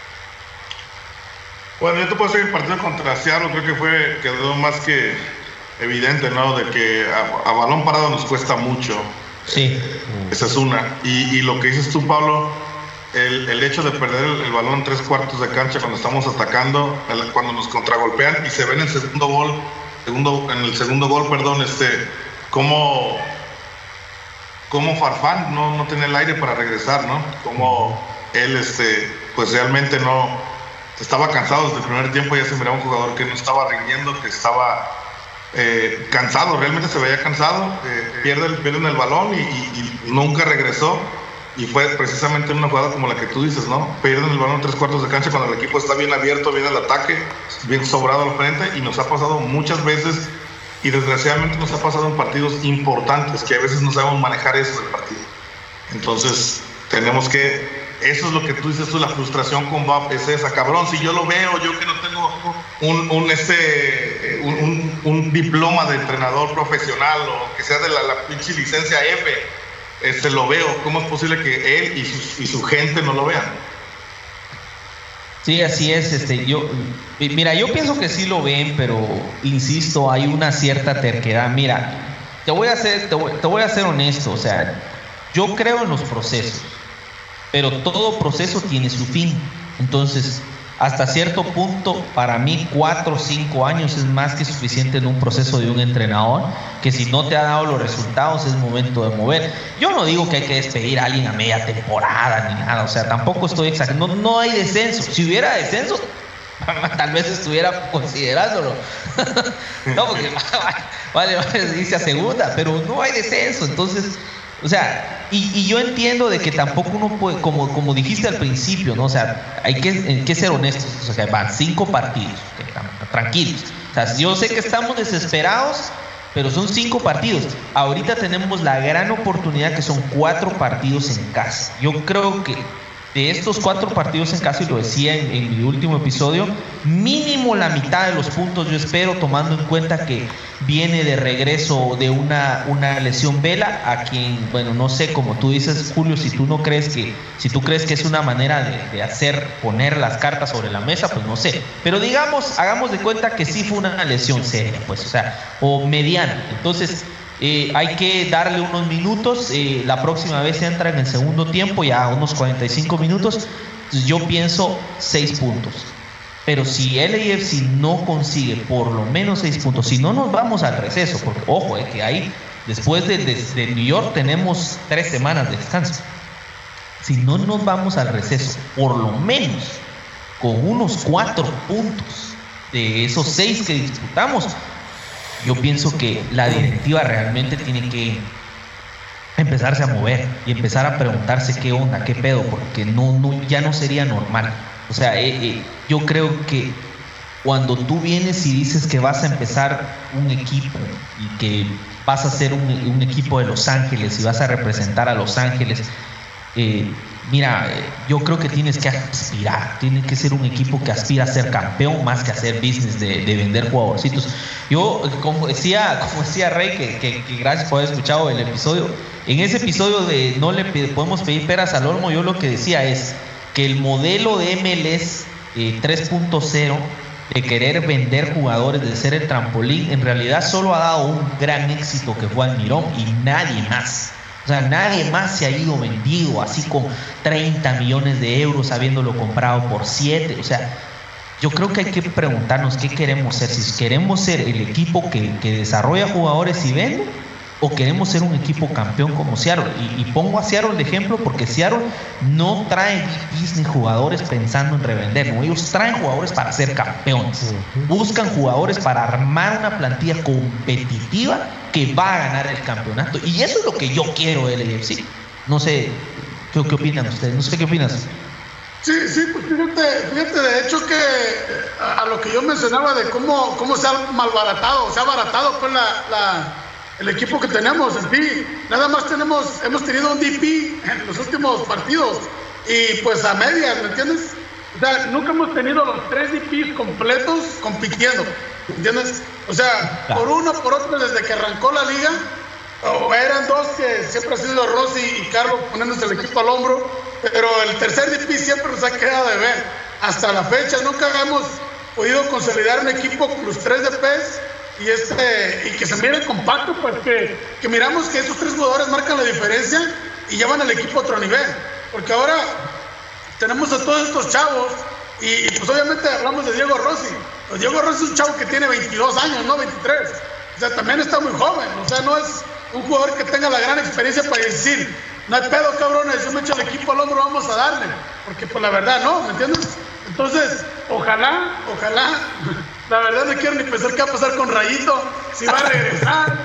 Bueno, yo te puedo decir, el partido contra Seattle creo que fue, quedó más que evidente, ¿no? De que a, a balón parado nos cuesta mucho. Sí. Esa es una. Y, y lo que dices tú, Pablo, el, el hecho de perder el, el balón en tres cuartos de cancha cuando estamos atacando, el, cuando nos contragolpean y se ve en el segundo gol, segundo, en el segundo gol, perdón, este, cómo, cómo Farfán no, no tiene el aire para regresar, ¿no? Cómo él, este, pues realmente no, estaba cansado desde el primer tiempo, ya se miraba un jugador que no estaba rindiendo, que estaba Eh, cansado, realmente se veía cansado, eh, pierden, pierden el balón y, y, y nunca regresó, y fue precisamente una jugada como la que tú dices, ¿no? Pierden el balón en tres cuartos de cancha cuando el equipo está bien abierto, bien al ataque, bien sobrado al frente, y nos ha pasado muchas veces, y desgraciadamente nos ha pasado en partidos importantes, que a veces no sabemos manejar eso del partido. Entonces, tenemos que, eso es lo que tú dices tú, la frustración con Bob es esa, cabrón, si yo lo veo, yo que no tengo un, un, este, un, un, un diploma de entrenador profesional o que sea de la, la pinche licencia F, este, lo veo, ¿cómo es posible que él y su, y su gente no lo vean? Sí, así es, este, yo, mira, yo pienso que sí lo ven, pero insisto, hay una cierta terquedad. Mira, te voy a ser, te voy, te voy a ser honesto, o sea, yo creo en los procesos, pero todo proceso tiene su fin. Entonces, hasta cierto punto, para mí, cuatro o cinco años es más que suficiente en un proceso de un entrenador, que si no te ha dado los resultados es momento de mover. Yo no digo que hay que despedir a alguien a media temporada ni nada, o sea, tampoco estoy exagerando, no, no hay descenso. Si hubiera descenso, tal vez estuviera considerándolo. No, porque vale, vale, irse a segunda, pero no hay descenso, entonces... O sea, y, y yo entiendo de que tampoco uno puede, como, como dijiste al principio, ¿no? O sea, hay que, hay que ser honestos. O sea, van cinco partidos, tranquilos. O sea, yo sé que estamos desesperados, pero son cinco partidos. Ahorita tenemos la gran oportunidad que son cuatro partidos en casa. Yo creo que de estos cuatro partidos en casa, y lo decía en, en mi último episodio, mínimo la mitad de los puntos yo espero, tomando en cuenta que viene de regreso de una, una lesión Vela, a quien, bueno, no sé, como tú dices, Julio, si tú no crees que, si tú crees que es una manera de, de hacer, poner las cartas sobre la mesa, pues no sé, pero digamos, hagamos de cuenta que sí fue una lesión seria, pues, o sea, o mediana, entonces eh, hay que darle unos minutos, eh, la próxima vez entra en el segundo tiempo, ya unos cuarenta y cinco minutos, yo pienso seis puntos. Pero si L A F C no consigue por lo menos seis puntos, si no nos vamos al receso, porque ojo, eh, que ahí después de, de, de New York tenemos tres semanas de descanso. Si no nos vamos al receso, por lo menos con unos cuatro puntos de esos seis que disputamos, yo pienso que la directiva realmente tiene que empezarse a mover y empezar a preguntarse qué onda, qué pedo, porque no, no, ya no sería normal. O sea, eh, eh, yo creo que cuando tú vienes y dices que vas a empezar un equipo y que vas a ser un, un equipo de Los Ángeles y vas a representar a Los Ángeles, eh, mira, eh, yo creo que tienes que aspirar, tiene que ser un equipo que aspira a ser campeón más que a hacer business de, de vender jugadorcitos. Yo, como decía, como decía Rey, que, que, que gracias por haber escuchado el episodio, En ese episodio de No le podemos pedir peras al olmo, yo lo que decía es que el modelo de M L S eh, tres punto cero de querer vender jugadores, de ser el trampolín, en realidad solo ha dado un gran éxito, que fue Almirón, y nadie más. O sea, nadie más se ha ido vendido así con treinta millones de euros, habiéndolo comprado por siete. O sea, yo creo que hay que preguntarnos qué queremos ser. Si queremos ser el equipo que, que desarrolla jugadores y vende, o queremos ser un equipo campeón como Seattle. Y, y pongo a Seattle de ejemplo porque Seattle no trae V Ps ni jugadores pensando en revender, ¿no? Ellos traen jugadores para ser campeones, buscan jugadores para armar una plantilla competitiva que va a ganar el campeonato, y eso es lo que yo quiero del L A F C. No sé, ¿qué, qué opinan ustedes? No sé qué opinas. Sí, sí, pues fíjate, fíjate, de hecho que a, a lo que yo mencionaba de cómo, cómo se ha malbaratado, se ha abaratado pues la, la el equipo que tenemos, en fin, nada más tenemos, hemos tenido un D P en los últimos partidos y pues a medias, ¿me entiendes? O sea, nunca hemos tenido los tres D Ps completos compitiendo, ¿me entiendes? O sea, por uno, por otro, desde que arrancó la liga, o eran dos que siempre ha sido Rossi y Carlos poniéndose el equipo al hombro, pero el tercer D P siempre nos ha quedado de ver. Hasta la fecha nunca hemos podido consolidar un equipo con los tres D Ps y este y que se mire compacto, pues que, que miramos que esos tres jugadores marcan la diferencia y llevan al equipo a otro nivel, porque ahora tenemos a todos estos chavos y, y pues obviamente hablamos de Diego Rossi. Pues Diego Rossi es un chavo que tiene veintidós años, no veintitrés, o sea, también está muy joven, o sea, no es un jugador que tenga la gran experiencia para decir, no hay pedo, cabrones, yo me echo el equipo al hombro, vamos a darle, porque pues la verdad no, ¿me entiendes? Entonces, ojalá, ojalá, la verdad no quiero ni pensar qué va a pasar con Rayito, si va a regresar,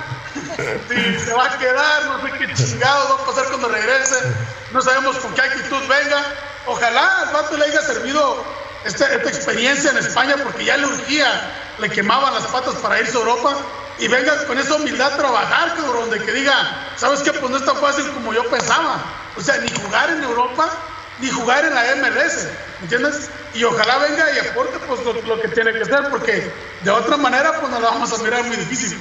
si se va a quedar, no sé qué chingados va a pasar cuando regrese, no sabemos con qué actitud venga. Ojalá al vato le haya servido esta, esta experiencia en España, porque ya le urgía, le quemaban las patas para irse a Europa, y venga con esa humildad a trabajar, cabrón, de que diga, ¿sabes qué? Pues no es tan fácil como yo pensaba. O sea, ni jugar en Europa, ni jugar en la M L S, ¿entiendes? Y ojalá venga y aporte pues lo, lo que tiene que hacer, porque de otra manera pues nos la vamos a mirar muy difícil.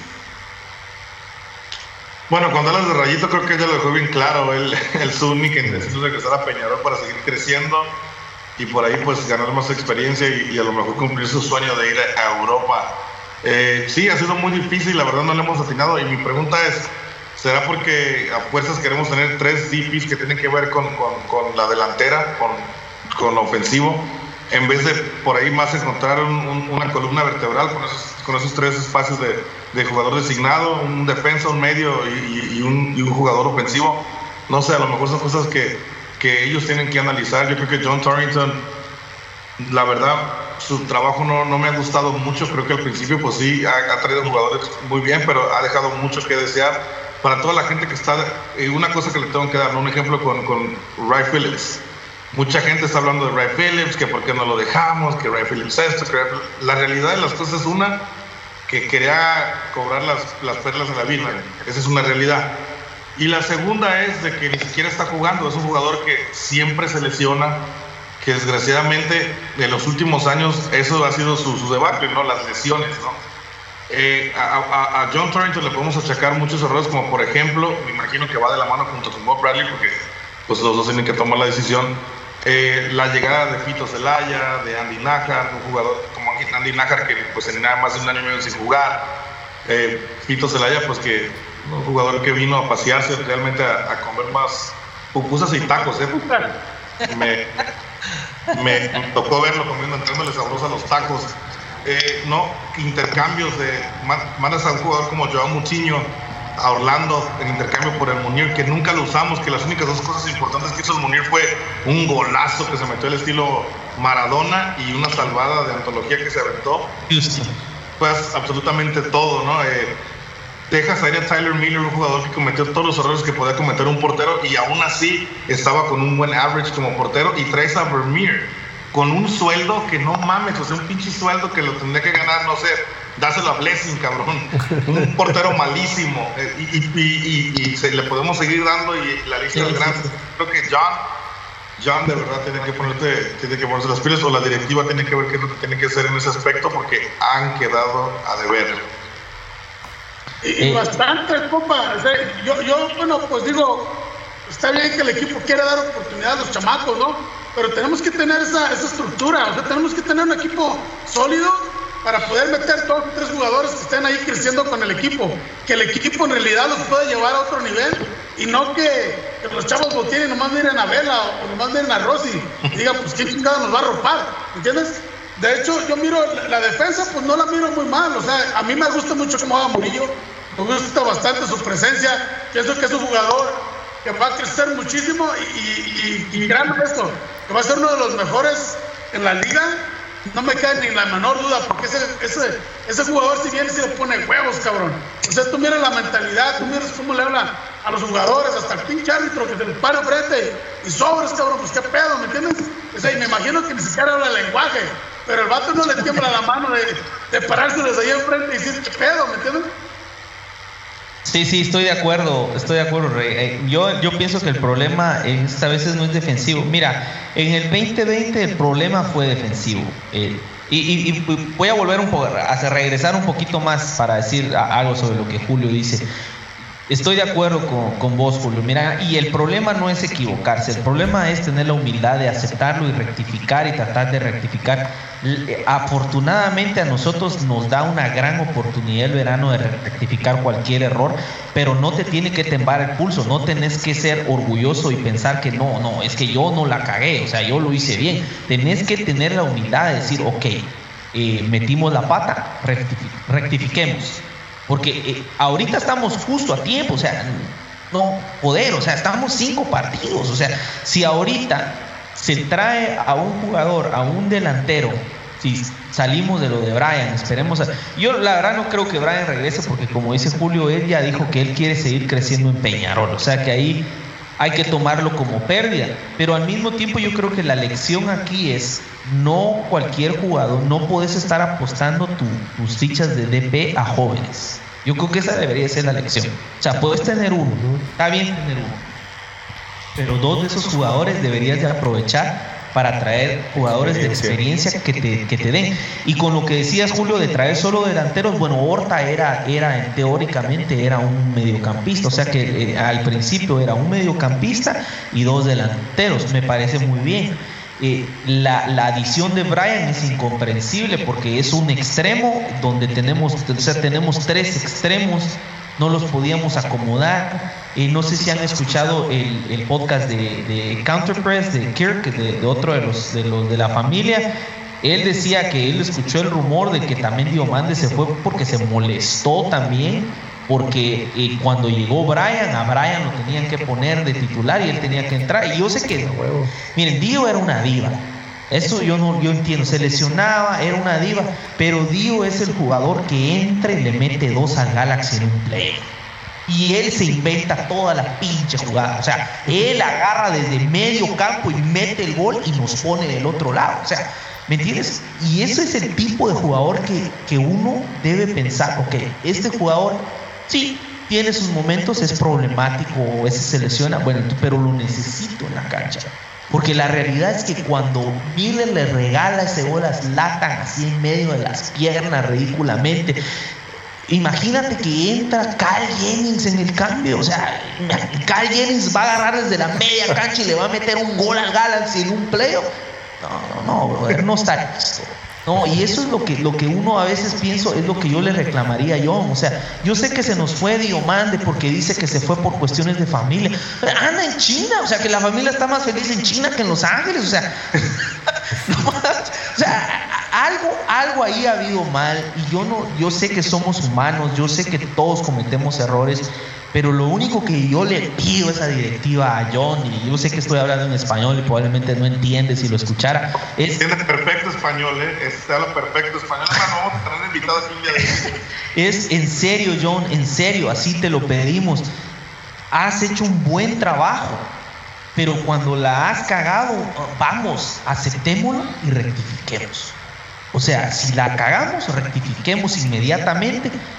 Bueno, cuando hablas de Rayito, creo que ya lo dejó bien claro, él, él su única intención es regresar a Peñarol para seguir creciendo y por ahí pues ganar más experiencia y, y a lo mejor cumplir su sueño de ir a Europa. Eh, sí, ha sido muy difícil, la verdad no le hemos atinado, y mi pregunta es, ¿será porque a fuerzas queremos tener tres D Ps que tienen que ver con, con, con la delantera, con, con lo ofensivo, en vez de por ahí más encontrar un, un, una columna vertebral con esos, con esos tres espacios de, de jugador designado, un defensa, un medio y, y, un, y un jugador ofensivo? No sé, a lo mejor son cosas que, que ellos tienen que analizar. Yo creo que John Torrington, la verdad, su trabajo no, no me ha gustado mucho. Creo que al principio pues sí ha, ha traído jugadores muy bien, pero ha dejado mucho que desear. Para toda la gente que está, eh, una cosa que le tengo que dar, ¿no? Un ejemplo con, con Ray Phillips. Mucha gente está hablando de Ray Phillips, que por qué no lo dejamos, que Ray Phillips esto, que Ray... La realidad de las cosas es una, que quería cobrar las, las perlas de la Virgen. Esa es una realidad. Y la segunda es de que ni siquiera está jugando. Es un jugador que siempre se lesiona, que desgraciadamente en los últimos años eso ha sido su, su debacle, ¿no? Las lesiones, ¿no? Eh, a, a, a John Torrington le podemos achacar muchos errores, como por ejemplo, me imagino que va de la mano junto con Bob Bradley, porque pues los dos tienen que tomar la decisión, eh, la llegada de Fito Zelaya, de Andy Nájar, un jugador como Andy Nájar que pues tenía nada más de un año y medio sin jugar, eh, Fito Zelaya pues que un jugador que vino a pasearse realmente a, a comer más pupusas y tacos, ¿eh? me, me tocó verlo comiendo, entrándole sabroso a los tacos. Eh, no, intercambios de mandas a un jugador como Joao Moutinho a Orlando en intercambio por el Munir, que nunca lo usamos, que las únicas dos cosas importantes que hizo el Munir fue un golazo que se metió al estilo Maradona y una salvada de antología que se aventó. Pues absolutamente todo, ¿no? Eh, dejas a ir a Tyler Miller, un jugador que cometió todos los errores que podía cometer un portero y aún así estaba con un buen average como portero, y traes a Vermeer con un sueldo que no mames, o sea, un pinche sueldo que lo tendría que ganar, no sé, dáselo a Blessing, cabrón, un portero malísimo, y, y, y, y, y se, le podemos seguir dando y la lista es grande. Creo que John, John de verdad tiene que ponerte, tiene que ponerse las pilas, o la directiva tiene que ver qué es lo que tiene que hacer en ese aspecto, porque han quedado a deber. Y, y eh, bastante, compa. O sea, yo, yo, bueno, pues digo, está bien que el equipo quiera dar oportunidad a los chamacos, ¿no? Pero tenemos que tener esa, esa estructura, o sea, tenemos que tener un equipo sólido para poder meter dos o tres jugadores que estén ahí creciendo con el equipo, que el equipo en realidad los pueda llevar a otro nivel y no que, que los chavos lo tienen, nomás miren a Vela o, o nomás miren a Rossi y digan, pues quién chingado nos va a ropar, ¿entiendes? De hecho, yo miro la, la defensa, pues no la miro muy mal, o sea, a mí me gusta mucho cómo va Murillo, me gusta bastante su presencia, pienso que es un jugador que va a crecer muchísimo y, y, y, y gran esto, que va a ser uno de los mejores en la liga. No me cae ni la menor duda, porque ese, ese, ese jugador si viene se le pone huevos, cabrón. O sea, tú miras la mentalidad, tú miras cómo le habla a los jugadores, hasta el pinche árbitro que se les para enfrente y sobres, cabrón, pues qué pedo, ¿me entiendes? O sea, y me imagino que ni siquiera habla el lenguaje, pero el vato no le tiembla la mano de, de parárseles ahí enfrente y decir qué pedo, ¿me entiendes? Sí, sí, estoy de acuerdo, estoy de acuerdo, Rey. Eh, yo, yo pienso que el problema es, a veces no es defensivo. Mira, en el veinte veinte el problema fue defensivo. Eh, y, y, y voy a volver un poco, a regresar un poquito más para decir algo sobre lo que Julio dice. Estoy de acuerdo con, con vos, Julio. Mira, y el problema no es equivocarse, el problema es tener la humildad de aceptarlo y rectificar y tratar de rectificar. Afortunadamente a nosotros nos da una gran oportunidad el verano de rectificar cualquier error, pero no te tiene que temblar el pulso, no tenés que ser orgulloso y pensar que no, no, es que yo no la cagué, o sea, yo lo hice bien. Tenés que tener la humildad de decir, ok, eh, metimos la pata, rectific- rectifiquemos. Porque eh, ahorita estamos justo a tiempo, o sea, no poder, o sea, estamos cinco partidos, o sea, si ahorita se trae a un jugador, a un delantero, si salimos de lo de Brian, esperemos a... Yo la verdad no creo que Brian regrese porque como dice Julio, él ya dijo que él quiere seguir creciendo en Peñarol, o sea que ahí hay que tomarlo como pérdida, pero al mismo tiempo yo creo que la lección aquí es no cualquier jugador, no puedes estar apostando tu, tus fichas de D P a jóvenes. Yo creo que esa debería ser la lección. O sea, puedes tener uno, está bien tener uno, pero dos de esos jugadores deberías de aprovechar para traer jugadores de experiencia que te, que te den. Y con lo que decías, Julio, de traer solo delanteros, bueno, Horta era, era teóricamente era un mediocampista, o sea que eh, al principio era un mediocampista y dos delanteros, me parece muy bien. Eh, la, la adición de Brian es incomprensible porque es un extremo donde tenemos, o sea, tenemos tres extremos, no los podíamos acomodar. Eh, no sé si han escuchado el, el podcast de, de Counterpress de Kirk, de, de otro de los, de los de la familia. Él decía que él escuchó el rumor de que también Diomande se fue porque se molestó también, porque eh, cuando llegó Brian, a Brian lo tenían que poner de titular y él tenía que entrar. Y yo sé que, miren, Dio era una diva. Eso yo no yo entiendo, se lesionaba, era una diva, pero Dio es el jugador que entra y le mete dos al Galaxy en un play. Y él se inventa toda la pinche jugada. O sea, él agarra desde medio campo y mete el gol y nos pone del otro lado. O sea, ¿me entiendes? Y ese es el tipo de jugador que, que uno debe pensar, ok, este jugador, sí, tiene sus momentos, es problemático, o ese se lesiona, bueno, pero lo necesito en la cancha. Porque la realidad es que cuando Miller le regala ese gol a Zlatan así en medio de las piernas ridículamente, imagínate que entra Carl Jennings en el cambio, o sea, Carl Jennings va a agarrar desde la media cancha y le va a meter un gol al Galaxy en un playoff. No, no, no, brother, no está listo. No, y eso es lo que, lo que uno a veces pienso, es lo que yo le reclamaría a John. O sea, yo sé que se nos fue Diomande porque dice que se fue por cuestiones de familia. Pero anda en China, o sea, que la familia está más feliz en China que en Los Ángeles. O sea, no, o sea, algo, algo ahí ha habido mal. Y yo no, yo sé que somos humanos, yo sé que todos cometemos errores. Pero lo único que yo le pido a esa directiva a John, y yo sé que estoy hablando en español y probablemente no entiende si lo escuchara, es... Entiende perfecto español, ¿eh? Este habla perfecto español. No, vamos a tener invitado aquí un día de... Es en serio, John, en serio, así te lo pedimos. Has hecho un buen trabajo, pero cuando la has cagado, vamos, aceptémoslo y rectifiquemos. O sea, si la cagamos, rectifiquemos inmediatamente.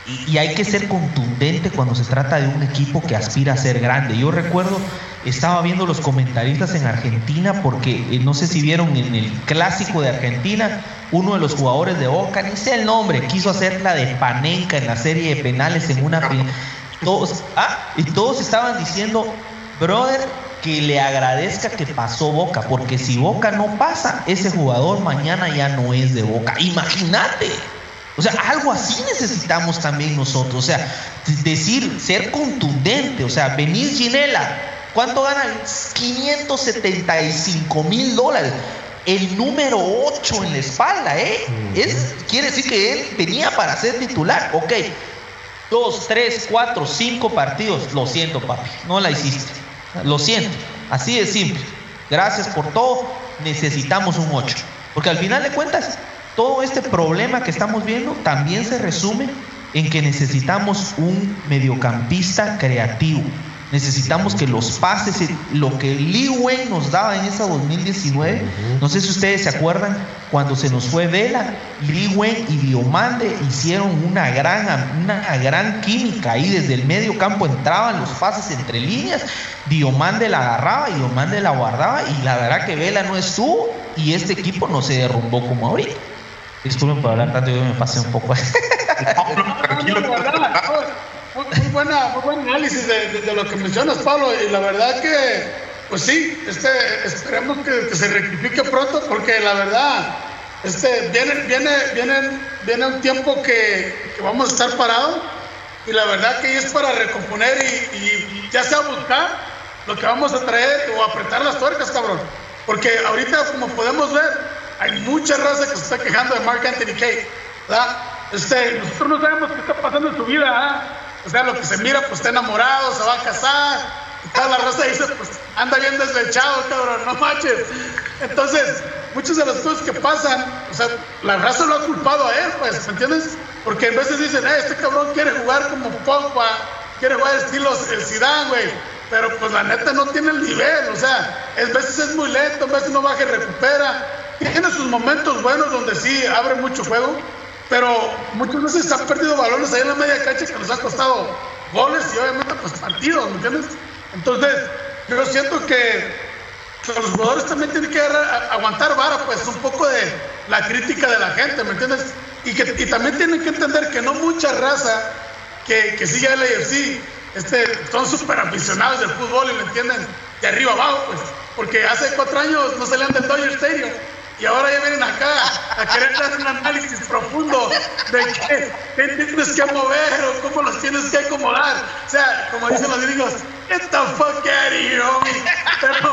y, y hay que ser contundente cuando se trata de un equipo que aspira a ser grande. Yo recuerdo, estaba viendo los comentaristas en Argentina, porque eh, no sé si vieron en el clásico de Argentina, uno de los jugadores de Boca, ni sé el nombre, quiso hacer la de Panenka en la serie de penales en una... Todos, ah, y todos estaban diciendo, brother, que le agradezca que pasó Boca, porque si Boca no pasa, ese jugador mañana ya no es de Boca. Imagínate. O sea, algo así necesitamos también nosotros. O sea, decir, ser contundente. O sea, venir Ginela, ¿cuánto gana? quinientos setenta y cinco mil dólares. El número ocho en la espalda, ¿eh? Es, quiere decir que él venía para ser titular. Ok, dos, tres, cuatro, cinco partidos. Lo siento, papi, no la hiciste. Lo siento, así de simple. Gracias por todo. Necesitamos un ocho. Porque al final de cuentas, todo este problema que estamos viendo también se resume en que necesitamos un mediocampista creativo. Necesitamos que los pases, lo que Lee Wen nos daba en esa dos mil diecinueve, no sé si ustedes se acuerdan, cuando se nos fue Vela, Lee Wen y Diomande hicieron una gran, una gran química ahí desde el medio campo, entraban los pases entre líneas, Diomande la agarraba y Diomande la guardaba, y la verdad que Vela no estuvo y este equipo no se derrumbó como ahorita. Disculpen por hablar tanto, yo me pasé un poco. Muy, muy, buena, muy buen análisis de, de, de lo que mencionas, Pablo, y la verdad que, pues sí, este, esperemos que, que se rectifique pronto, porque la verdad, este, viene, viene, viene, viene un tiempo que, que vamos a estar parados, y la verdad que es para recomponer y, y, y ya sea buscar lo que vamos a traer o apretar las tuercas, cabrón, porque ahorita, como podemos ver, hay mucha raza que se está quejando de Mark Anthony Kaye, ¿verdad? Este, nosotros no sabemos qué está pasando en su vida, ¿eh? O sea, lo que se mira, pues está enamorado, se va a casar, y toda la raza dice, pues anda bien deslechado, cabrón, no manches. Entonces, muchas de las cosas que pasan, o sea, la raza lo ha culpado a él, pues, ¿me entiendes? Porque en veces dicen, eh, este cabrón quiere jugar como Pogba, quiere jugar estilo el Zidane, güey, pero pues la neta no tiene el nivel, o sea, a veces es muy lento, a veces no baja y recupera, tiene sus momentos buenos donde sí abre mucho juego, pero muchas veces se han perdido balones ahí en la media cancha que nos han costado goles y obviamente pues partidos, ¿me entiendes? Entonces, yo siento que, que los jugadores también tienen que agarrar, aguantar vara, pues un poco de la crítica de la gente, ¿me entiendes? Y, que, y también tienen que entender que no mucha raza que, que sigue el A F C este, son súper aficionados del fútbol y me entienden de arriba abajo, pues, porque hace cuatro años no salían del Dodger Stadium. Y ahora ya vienen acá a querer dar un análisis profundo de qué, qué tienes que mover o cómo los tienes que acomodar. O sea, como dicen los gringos, get the fuck out of here, homie. Pero,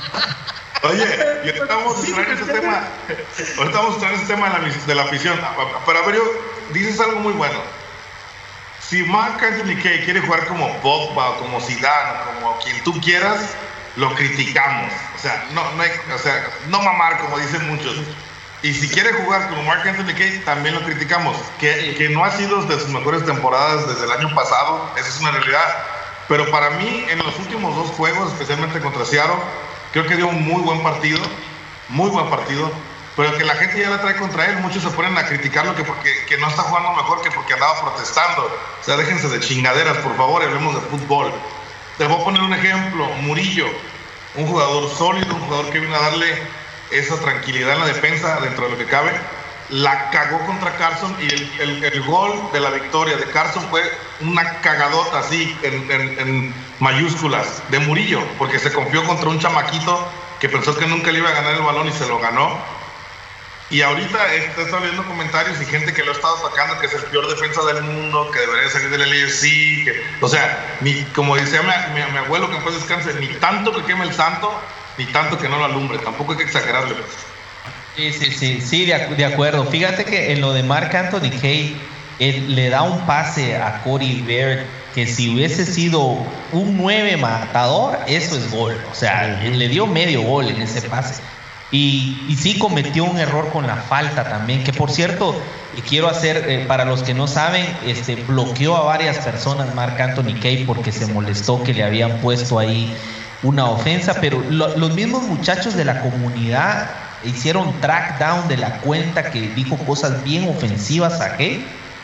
oye, y ahorita vamos a entrar en ese tema, ahorita vamos a entrar en ese tema de la, de la afición. Pero a ver, yo, dices algo muy bueno. Si Mark Anthony Kaye quiere jugar como Pogba o como Zidane o como quien tú quieras, lo criticamos, o sea, no, no hay, o sea, no mamar como dicen muchos. Y si quiere jugar como Mark Anthony Kaye, también lo criticamos, que, que no ha sido de sus mejores temporadas desde el año pasado, esa es una realidad. Pero para mí, en los últimos dos juegos, especialmente contra Seattle, creo que dio un muy buen partido, muy buen partido, pero que la gente ya la trae contra él. Muchos se ponen a criticarlo que porque que no está jugando mejor que porque andaba protestando. O sea, déjense de chingaderas, por favor, y hablemos de fútbol. Te voy a poner un ejemplo, Murillo, un jugador sólido, un jugador que vino a darle esa tranquilidad en la defensa dentro de lo que cabe, la cagó contra Carson y el, el, el gol de la victoria de Carson fue una cagadota así en, en, en mayúsculas de Murillo, porque se confió contra un chamaquito que pensó que nunca le iba a ganar el balón y se lo ganó. Y ahorita está viendo comentarios y gente que lo ha estado atacando, que es el peor defensa del mundo, que debería salir del L A F C, que, o sea, ni, como decía mi, mi, mi abuelo, que en paz descanse, ni tanto que queme el santo, ni tanto que no lo alumbre, tampoco hay que exagerarle. Pues. Sí, sí, sí, sí, de, de acuerdo. Fíjate que en lo de Mark Anthony Kaye, él le da un pase a Cody Baird, que si hubiese sido un nueve matador, eso es gol, o sea, él le dio medio gol en ese pase. Y, y sí cometió un error con la falta también, que por cierto, y quiero hacer, eh, para los que no saben, este, bloqueó a varias personas Mark Anthony Kaye porque se molestó que le habían puesto ahí una ofensa, pero lo, los mismos muchachos de la comunidad hicieron track down de la cuenta que dijo cosas bien ofensivas a Kaye,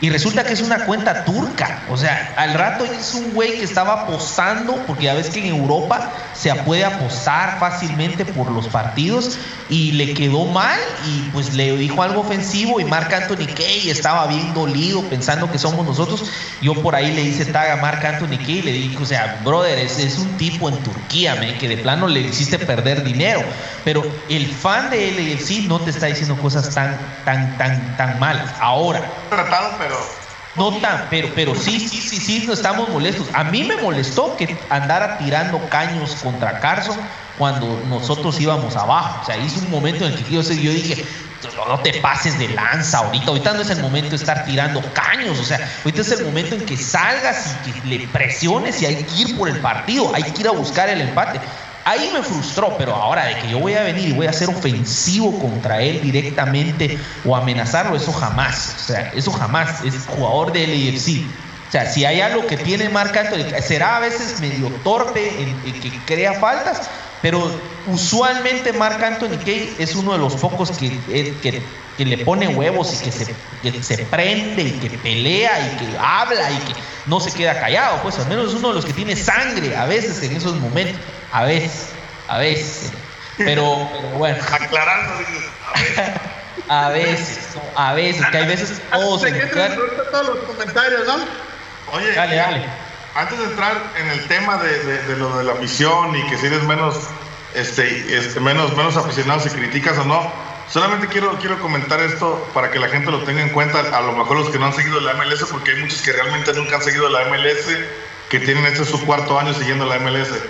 Y resulta que es una cuenta turca. O sea, al rato es un güey que estaba apostando, porque ya ves que en Europa se puede apostar fácilmente por los partidos, y le quedó mal y pues le dijo algo ofensivo, y Marc Anthony Kaye estaba bien dolido pensando que somos nosotros. Yo por ahí le hice tag a Marc Anthony Kaye y le dije, o sea, brother, es, es un tipo en Turquía, man, que de plano le hiciste perder dinero. Pero el fan de L A F C no te está diciendo cosas tan, tan, tan, tan malas. Ahora, tratado, pero no tan, pero, pero sí, sí, sí, sí, no estamos molestos. A mí me molestó que andara tirando caños contra Carson cuando nosotros íbamos abajo. O sea, hizo un momento en el que yo, yo dije, no, no te pases de lanza ahorita. Ahorita no es el momento de estar tirando caños. O sea, ahorita es el momento en que salgas y que le presiones, y hay que ir por el partido, hay que ir a buscar el empate. Ahí me frustró, pero ahora de que yo voy a venir y voy a ser ofensivo contra él directamente o amenazarlo, eso jamás. O sea, eso jamás. Es jugador de L A F C. O sea, si hay algo que tiene Marc Anthony, será a veces medio torpe en, en que crea faltas, pero usualmente Marc Anthony Kaye es uno de los pocos que, que, que le pone huevos y que se, que se prende y que pelea y que habla y que no se queda callado. Pues al menos es uno de los que tiene sangre a veces en esos momentos. A veces, a veces. Pero, pero bueno. Aclarando, dices, a veces. A veces, no, a veces, que hay veces que todos se quedan todos los comentarios, ¿no? Oye, dale, dale. Antes de entrar en el tema de, de, de lo de la afición y que si eres menos, este, este, menos, menos aficionado, si criticas o no, solamente quiero, quiero comentar esto para que la gente lo tenga en cuenta, a lo mejor los que no han seguido la M L S, porque hay muchos que realmente nunca han seguido la M L S, que tienen este su cuarto año siguiendo la M L S.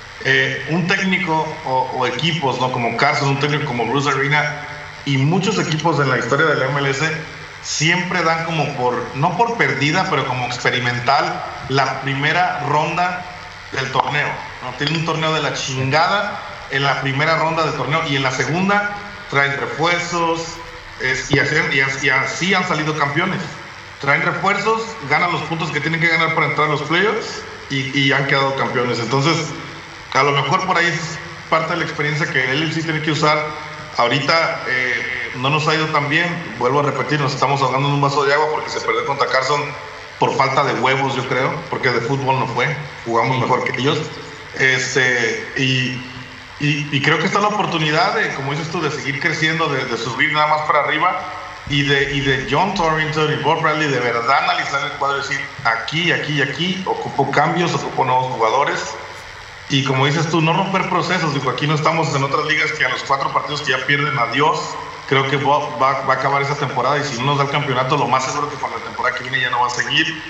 Eh, un técnico o, o equipos, ¿no? Como Carson, un técnico como Bruce Arena y muchos equipos en la historia de la M L S siempre dan como por, no por perdida, pero como experimental la primera ronda del torneo, ¿no? Tienen un torneo de la chingada en la primera ronda del torneo y en la segunda traen refuerzos es, y, así, y, así, y así han salido campeones. Traen refuerzos, ganan los puntos que tienen que ganar para entrar a los playoffs y, y han quedado campeones. Entonces, a lo mejor por ahí es parte de la experiencia que él sí tiene que usar. Ahorita eh, no nos ha ido tan bien, vuelvo a repetir, nos estamos ahogando en un vaso de agua porque se perdió contra Carson por falta de huevos, yo creo, porque de fútbol no fue, jugamos mejor que ellos. Este, y, y, y creo que está la oportunidad de, como dices tú, de seguir creciendo, de, de subir nada más para arriba y de, y de John Torrington y Bob Bradley de verdad analizar el cuadro y decir, aquí, aquí y aquí, ocupo cambios, ocupo nuevos jugadores. Y como dices tú, no romper procesos. Digo, aquí no estamos en otras ligas que a los cuatro partidos que ya pierden, adiós. Creo que va, va, va a acabar esa temporada y si no nos da el campeonato, lo más seguro que para la temporada que viene ya no va a seguir.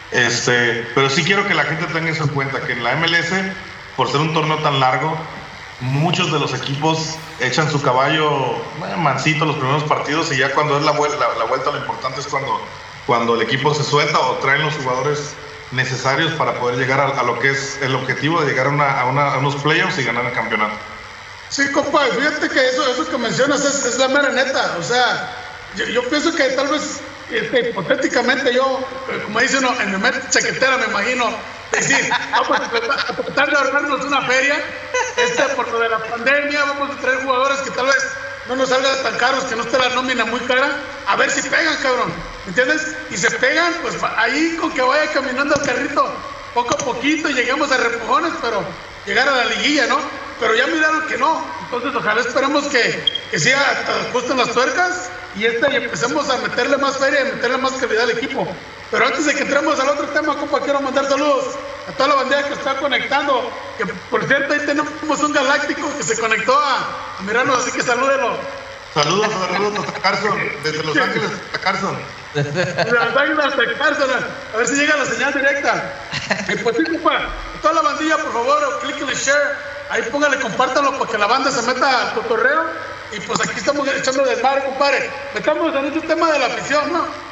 Este, pero sí quiero que la gente tenga eso en cuenta, que en la M L S, por ser un torneo tan largo, muchos de los equipos echan su caballo bueno, mansito los primeros partidos y ya cuando es la vuelta, la, la vuelta lo importante es cuando, cuando el equipo se suelta o traen los jugadores necesarios para poder llegar a, a lo que es el objetivo de llegar a, una, a, una, a unos playoffs y ganar el campeonato. Sí, compa, fíjate que eso, eso que mencionas es, es la mera neta. O sea, yo, yo pienso que tal vez este, hipotéticamente yo, como dice uno, en mi mente chaquetera me imagino decir, vamos a tratar, a tratar de ahorrarnos una feria este, por lo de la pandemia, vamos a traer jugadores que tal vez no nos salgan tan caros, que no esté la nómina muy cara, a ver si pegan, cabrón, ¿me entiendes? Y se pegan, pues ahí con que vaya caminando el carrito poco a poquito y lleguemos a repujones, pero llegar a la liguilla, ¿no? Pero ya miraron que no, entonces ojalá esperemos que, que sí ajusten las tuercas y, este, y empecemos a meterle más feria y meterle más calidad al equipo. Pero antes de que entremos al otro tema, compa, quiero mandar saludos a toda la bandera que está conectando, que por cierto ahí tenemos un galáctico que se conectó a, a mirarnos, así que salúdelo. Saludos, saludos hasta Carson, desde Los Ángeles hasta Carson. Desde Los Ángeles hasta Carson, a ver si llega la señal directa. Y pues sí, compa, a toda la bandilla, por favor, cliquen en share, ahí póngale, compártanlo para que la banda se meta al cotorreo. Y pues aquí estamos echando desmadre, compadre. Metamos en este tema de la afición, ¿no?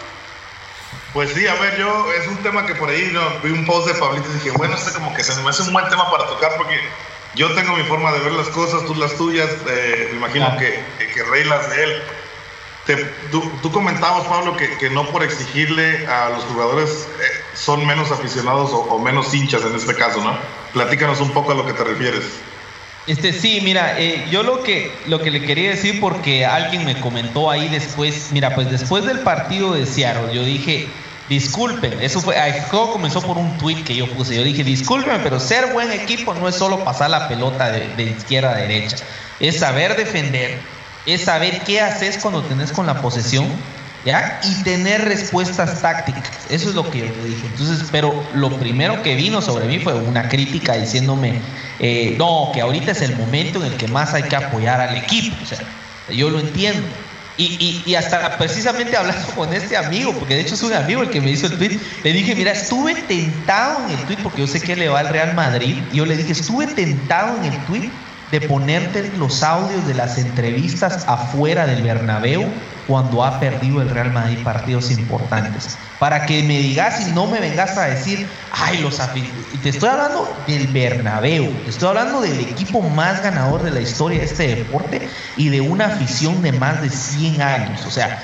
Pues sí, a ver, yo, es un tema que por ahí no, vi un post de Pablito y dije, bueno, este como que se me hace un buen tema para tocar porque yo tengo mi forma de ver las cosas, tú las tuyas, eh, me imagino ah. que, que, que Rey las de él. Te, tú, tú comentabas, Pablo, que, que no por exigirle a los jugadores eh, son menos aficionados o, o menos hinchas en este caso, ¿no? Platícanos un poco a lo que te refieres. Este, sí, mira, eh, yo lo que, lo que le quería decir, porque alguien me comentó ahí después, mira, pues después del partido de Seattle, yo dije, disculpen, eso fue, todo comenzó por un tweet que yo puse. Yo dije, disculpen, pero ser buen equipo no es solo pasar la pelota de, de izquierda a derecha, es saber defender, es saber qué haces cuando tenés con la posesión, ¿ya? Y tener respuestas tácticas. Eso es lo que yo te dije. Entonces, pero lo primero que vino sobre mí fue una crítica diciéndome, eh, no, que ahorita es el momento en el que más hay que apoyar al equipo. O sea, yo lo entiendo. Y, y, y hasta precisamente hablando con este amigo, porque de hecho es un amigo el que me hizo el tweet, le dije, mira, estuve tentado en el tweet, porque yo sé que le va al Real Madrid, y yo le dije, estuve tentado en el tweet de ponerte los audios de las entrevistas afuera del Bernabéu cuando ha perdido el Real Madrid partidos importantes, para que me digas y no me vengas a decir, ay, los aficionados. Te estoy hablando del Bernabéu, te estoy hablando del equipo más ganador de la historia de este deporte y de una afición de más de cien años. O sea,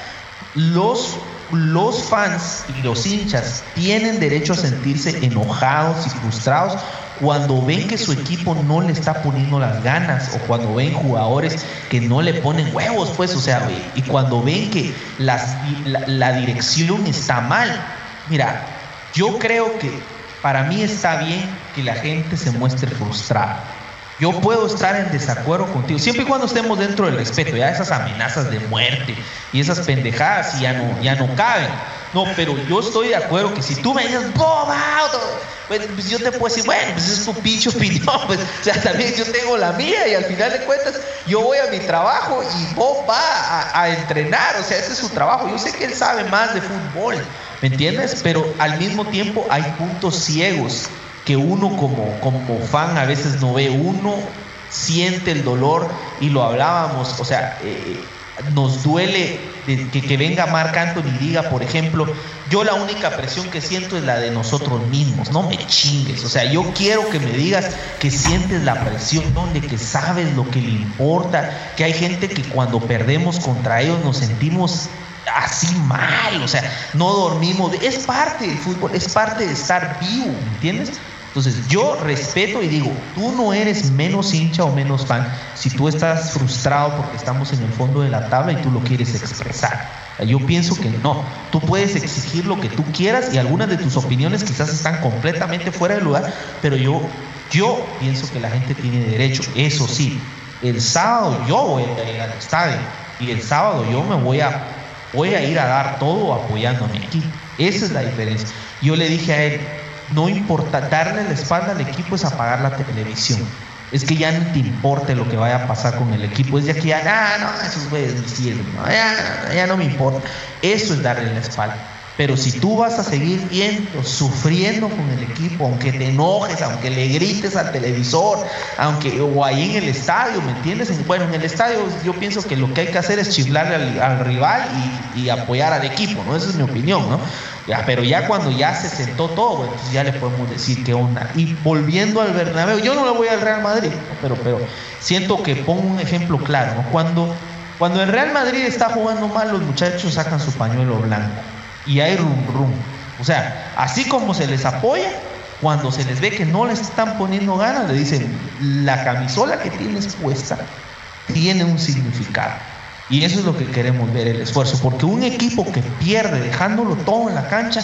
los, los fans y los hinchas tienen derecho a sentirse enojados y frustrados cuando ven que su equipo no le está poniendo las ganas, o cuando ven jugadores que no le ponen huevos, pues, o sea, y cuando ven que las, la, la dirección está mal. Mira, yo creo que para mí está bien que la gente se muestre frustrada. Yo puedo estar en desacuerdo contigo, siempre y cuando estemos dentro del respeto. Ya esas amenazas de muerte y esas pendejadas ya no, ya no caben. No, pero yo estoy de acuerdo que si tú me dices, ¡Bob out! Pues, pues yo te puedo decir, bueno, pues es tu pinche opinión, pues, o sea, también yo tengo la mía, y al final de cuentas yo voy a mi trabajo y Bob va a, a entrenar, o sea, ese es su trabajo. Yo sé que él sabe más de fútbol, ¿me entiendes? Pero al mismo tiempo hay puntos ciegos que uno como, como fan a veces no ve. Uno siente el dolor, y lo hablábamos, o sea, eh, nos duele de que, que venga Marc Anthony y diga, por ejemplo, yo la única presión que siento es la de nosotros mismos. No me chingues, o sea, yo quiero que me digas que sientes la presión, de que sabes lo que le importa, que hay gente que cuando perdemos contra ellos nos sentimos así mal, o sea, no dormimos. Es parte del fútbol, es parte de estar vivo, ¿me entiendes? Entonces yo respeto y digo, tú no eres menos hincha o menos fan si tú estás frustrado porque estamos en el fondo de la tabla y tú lo quieres expresar. Yo pienso que no, tú puedes exigir lo que tú quieras y algunas de tus opiniones quizás están completamente fuera de lugar, pero yo, yo pienso que la gente tiene derecho. Eso sí, el sábado yo voy a ir al estadio y el sábado yo me voy a, voy a ir a dar todo apoyando a mi equipo. Esa es la diferencia. Yo le dije a él, no importa, darle la espalda al equipo es apagar la televisión. Es que ya no te importe lo que vaya a pasar con el equipo. Es de aquí ya, ah, no, esos güeyes me sirven, no, ya, ya no me importa. Eso es darle la espalda. Pero si tú vas a seguir viendo, sufriendo con el equipo, aunque te enojes, aunque le grites al televisor, aunque o ahí en el estadio, ¿me entiendes? Bueno, en el estadio yo pienso que lo que hay que hacer es chiflarle al, al rival y, y apoyar al equipo, ¿no? Esa es mi opinión, ¿no? Ya, pero ya cuando ya se sentó todo, bueno, pues ya le podemos decir qué onda. Y volviendo al Bernabéu, yo no le voy al Real Madrid, ¿no? pero, pero siento que pongo un ejemplo claro, ¿no? Cuando, cuando el Real Madrid está jugando mal, los muchachos sacan su pañuelo blanco y hay rum rum. O sea, así como se les apoya, cuando se les ve que no les están poniendo ganas, le dicen, la camisola que tienes puesta tiene un significado. Y eso es lo que queremos ver, el esfuerzo, porque un equipo que pierde dejándolo todo en la cancha,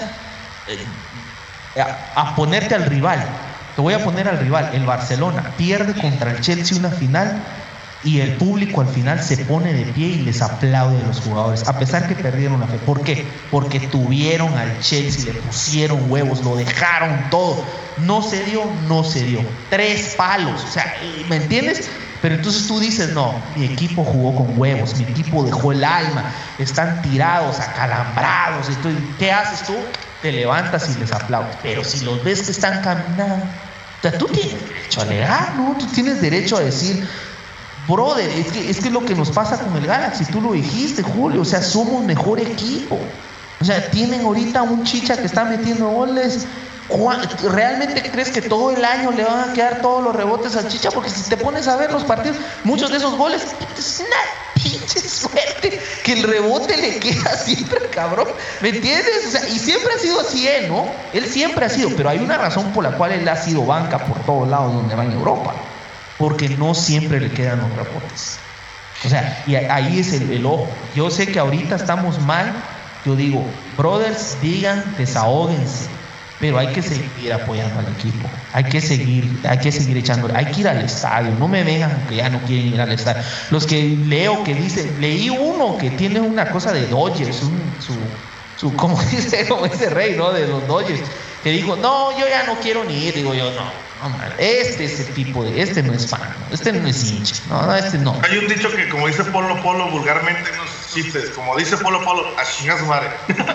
eh, a, a ponerte al rival, te voy a poner al rival, el Barcelona pierde contra el Chelsea una final y el público al final se pone de pie y les aplaude a los jugadores, a pesar que perdieron la fe. ¿Por qué? Porque tuvieron al Chelsea, le pusieron huevos, lo dejaron todo. No se dio, no se dio. Tres palos, o sea, ¿me entiendes? Pero entonces tú dices, no, mi equipo jugó con huevos, mi equipo dejó el alma, están tirados, acalambrados. Entonces, ¿qué haces tú? Te levantas y les aplaudes. Pero si los ves que están caminando, o sea, tú tienes derecho a alegar, ¿no? Tú tienes derecho a decir, brother, es que, es que lo que nos pasa con el Galaxy, tú lo dijiste, Julio, o sea, somos mejor equipo. O sea, tienen ahorita un chicha que está metiendo goles. ¿Realmente crees que todo el año le van a quedar todos los rebotes al Chicha? Porque si te pones a ver los partidos, muchos de esos goles es una pinche suerte que el rebote le queda siempre, cabrón, ¿me entiendes? O sea, y siempre ha sido así él, ¿no? Él siempre ha sido, pero hay una razón por la cual él ha sido banca por todos lados donde va en Europa, porque no siempre le quedan los rebotes. O sea, y ahí es el, el ojo. Yo sé que ahorita estamos mal, yo digo, brothers, digan, desahóguense, pero hay que seguir apoyando al equipo, hay que seguir, hay que seguir echándole, hay que ir al estadio, no me vengan que ya no quieren ir al estadio. Los que leo que dicen, leí uno que tiene una cosa de Dodgers, un, su, su, como dice, como dice Rey, ¿no? De los Dodgers, que dijo, no, yo ya no quiero ni ir, digo yo, no. No, este es el tipo de, este no es fan, este no es hincha, no, no, este no. Hay un dicho que como dice Polo Polo vulgarmente en los chistes, como dice Polo Polo, a chingar su madre.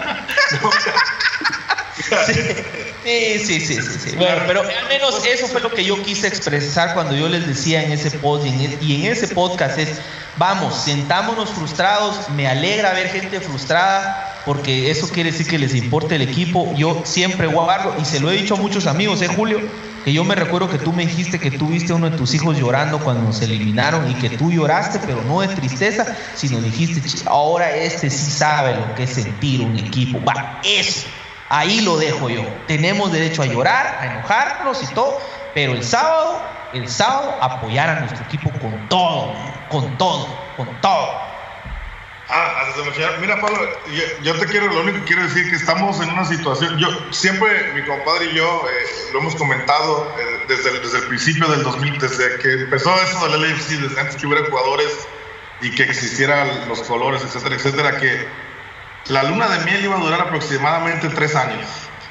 Sí, sí, sí, sí, sí. Bueno, pero al menos eso fue lo que yo quise expresar cuando yo les decía en ese post y en, y en ese podcast es, vamos, sentámonos frustrados, me alegra ver gente frustrada, porque eso quiere decir que les importa el equipo. Yo siempre guardo, y se lo he dicho a muchos amigos, ¿eh, Julio? Que yo me recuerdo que tú me dijiste que tú viste a uno de tus hijos llorando cuando nos eliminaron y que tú lloraste, pero no de tristeza, sino dijiste, ahora este sí sabe lo que es sentir un equipo. Va, eso, ahí lo dejo yo. Tenemos derecho a llorar, a enojarnos y todo, pero el sábado, el sábado apoyar a nuestro equipo con todo, con todo, con todo. Ah, hasta se me chingó. Mira, Pablo, yo, yo te quiero, lo único que quiero decir es que estamos en una situación, yo siempre, mi compadre y yo, eh, lo hemos comentado eh, desde, el, desde el principio del dos mil, desde que empezó eso del L A F C, desde antes que hubiera jugadores y que existieran los colores, etcétera, etcétera, que la luna de miel iba a durar aproximadamente tres años.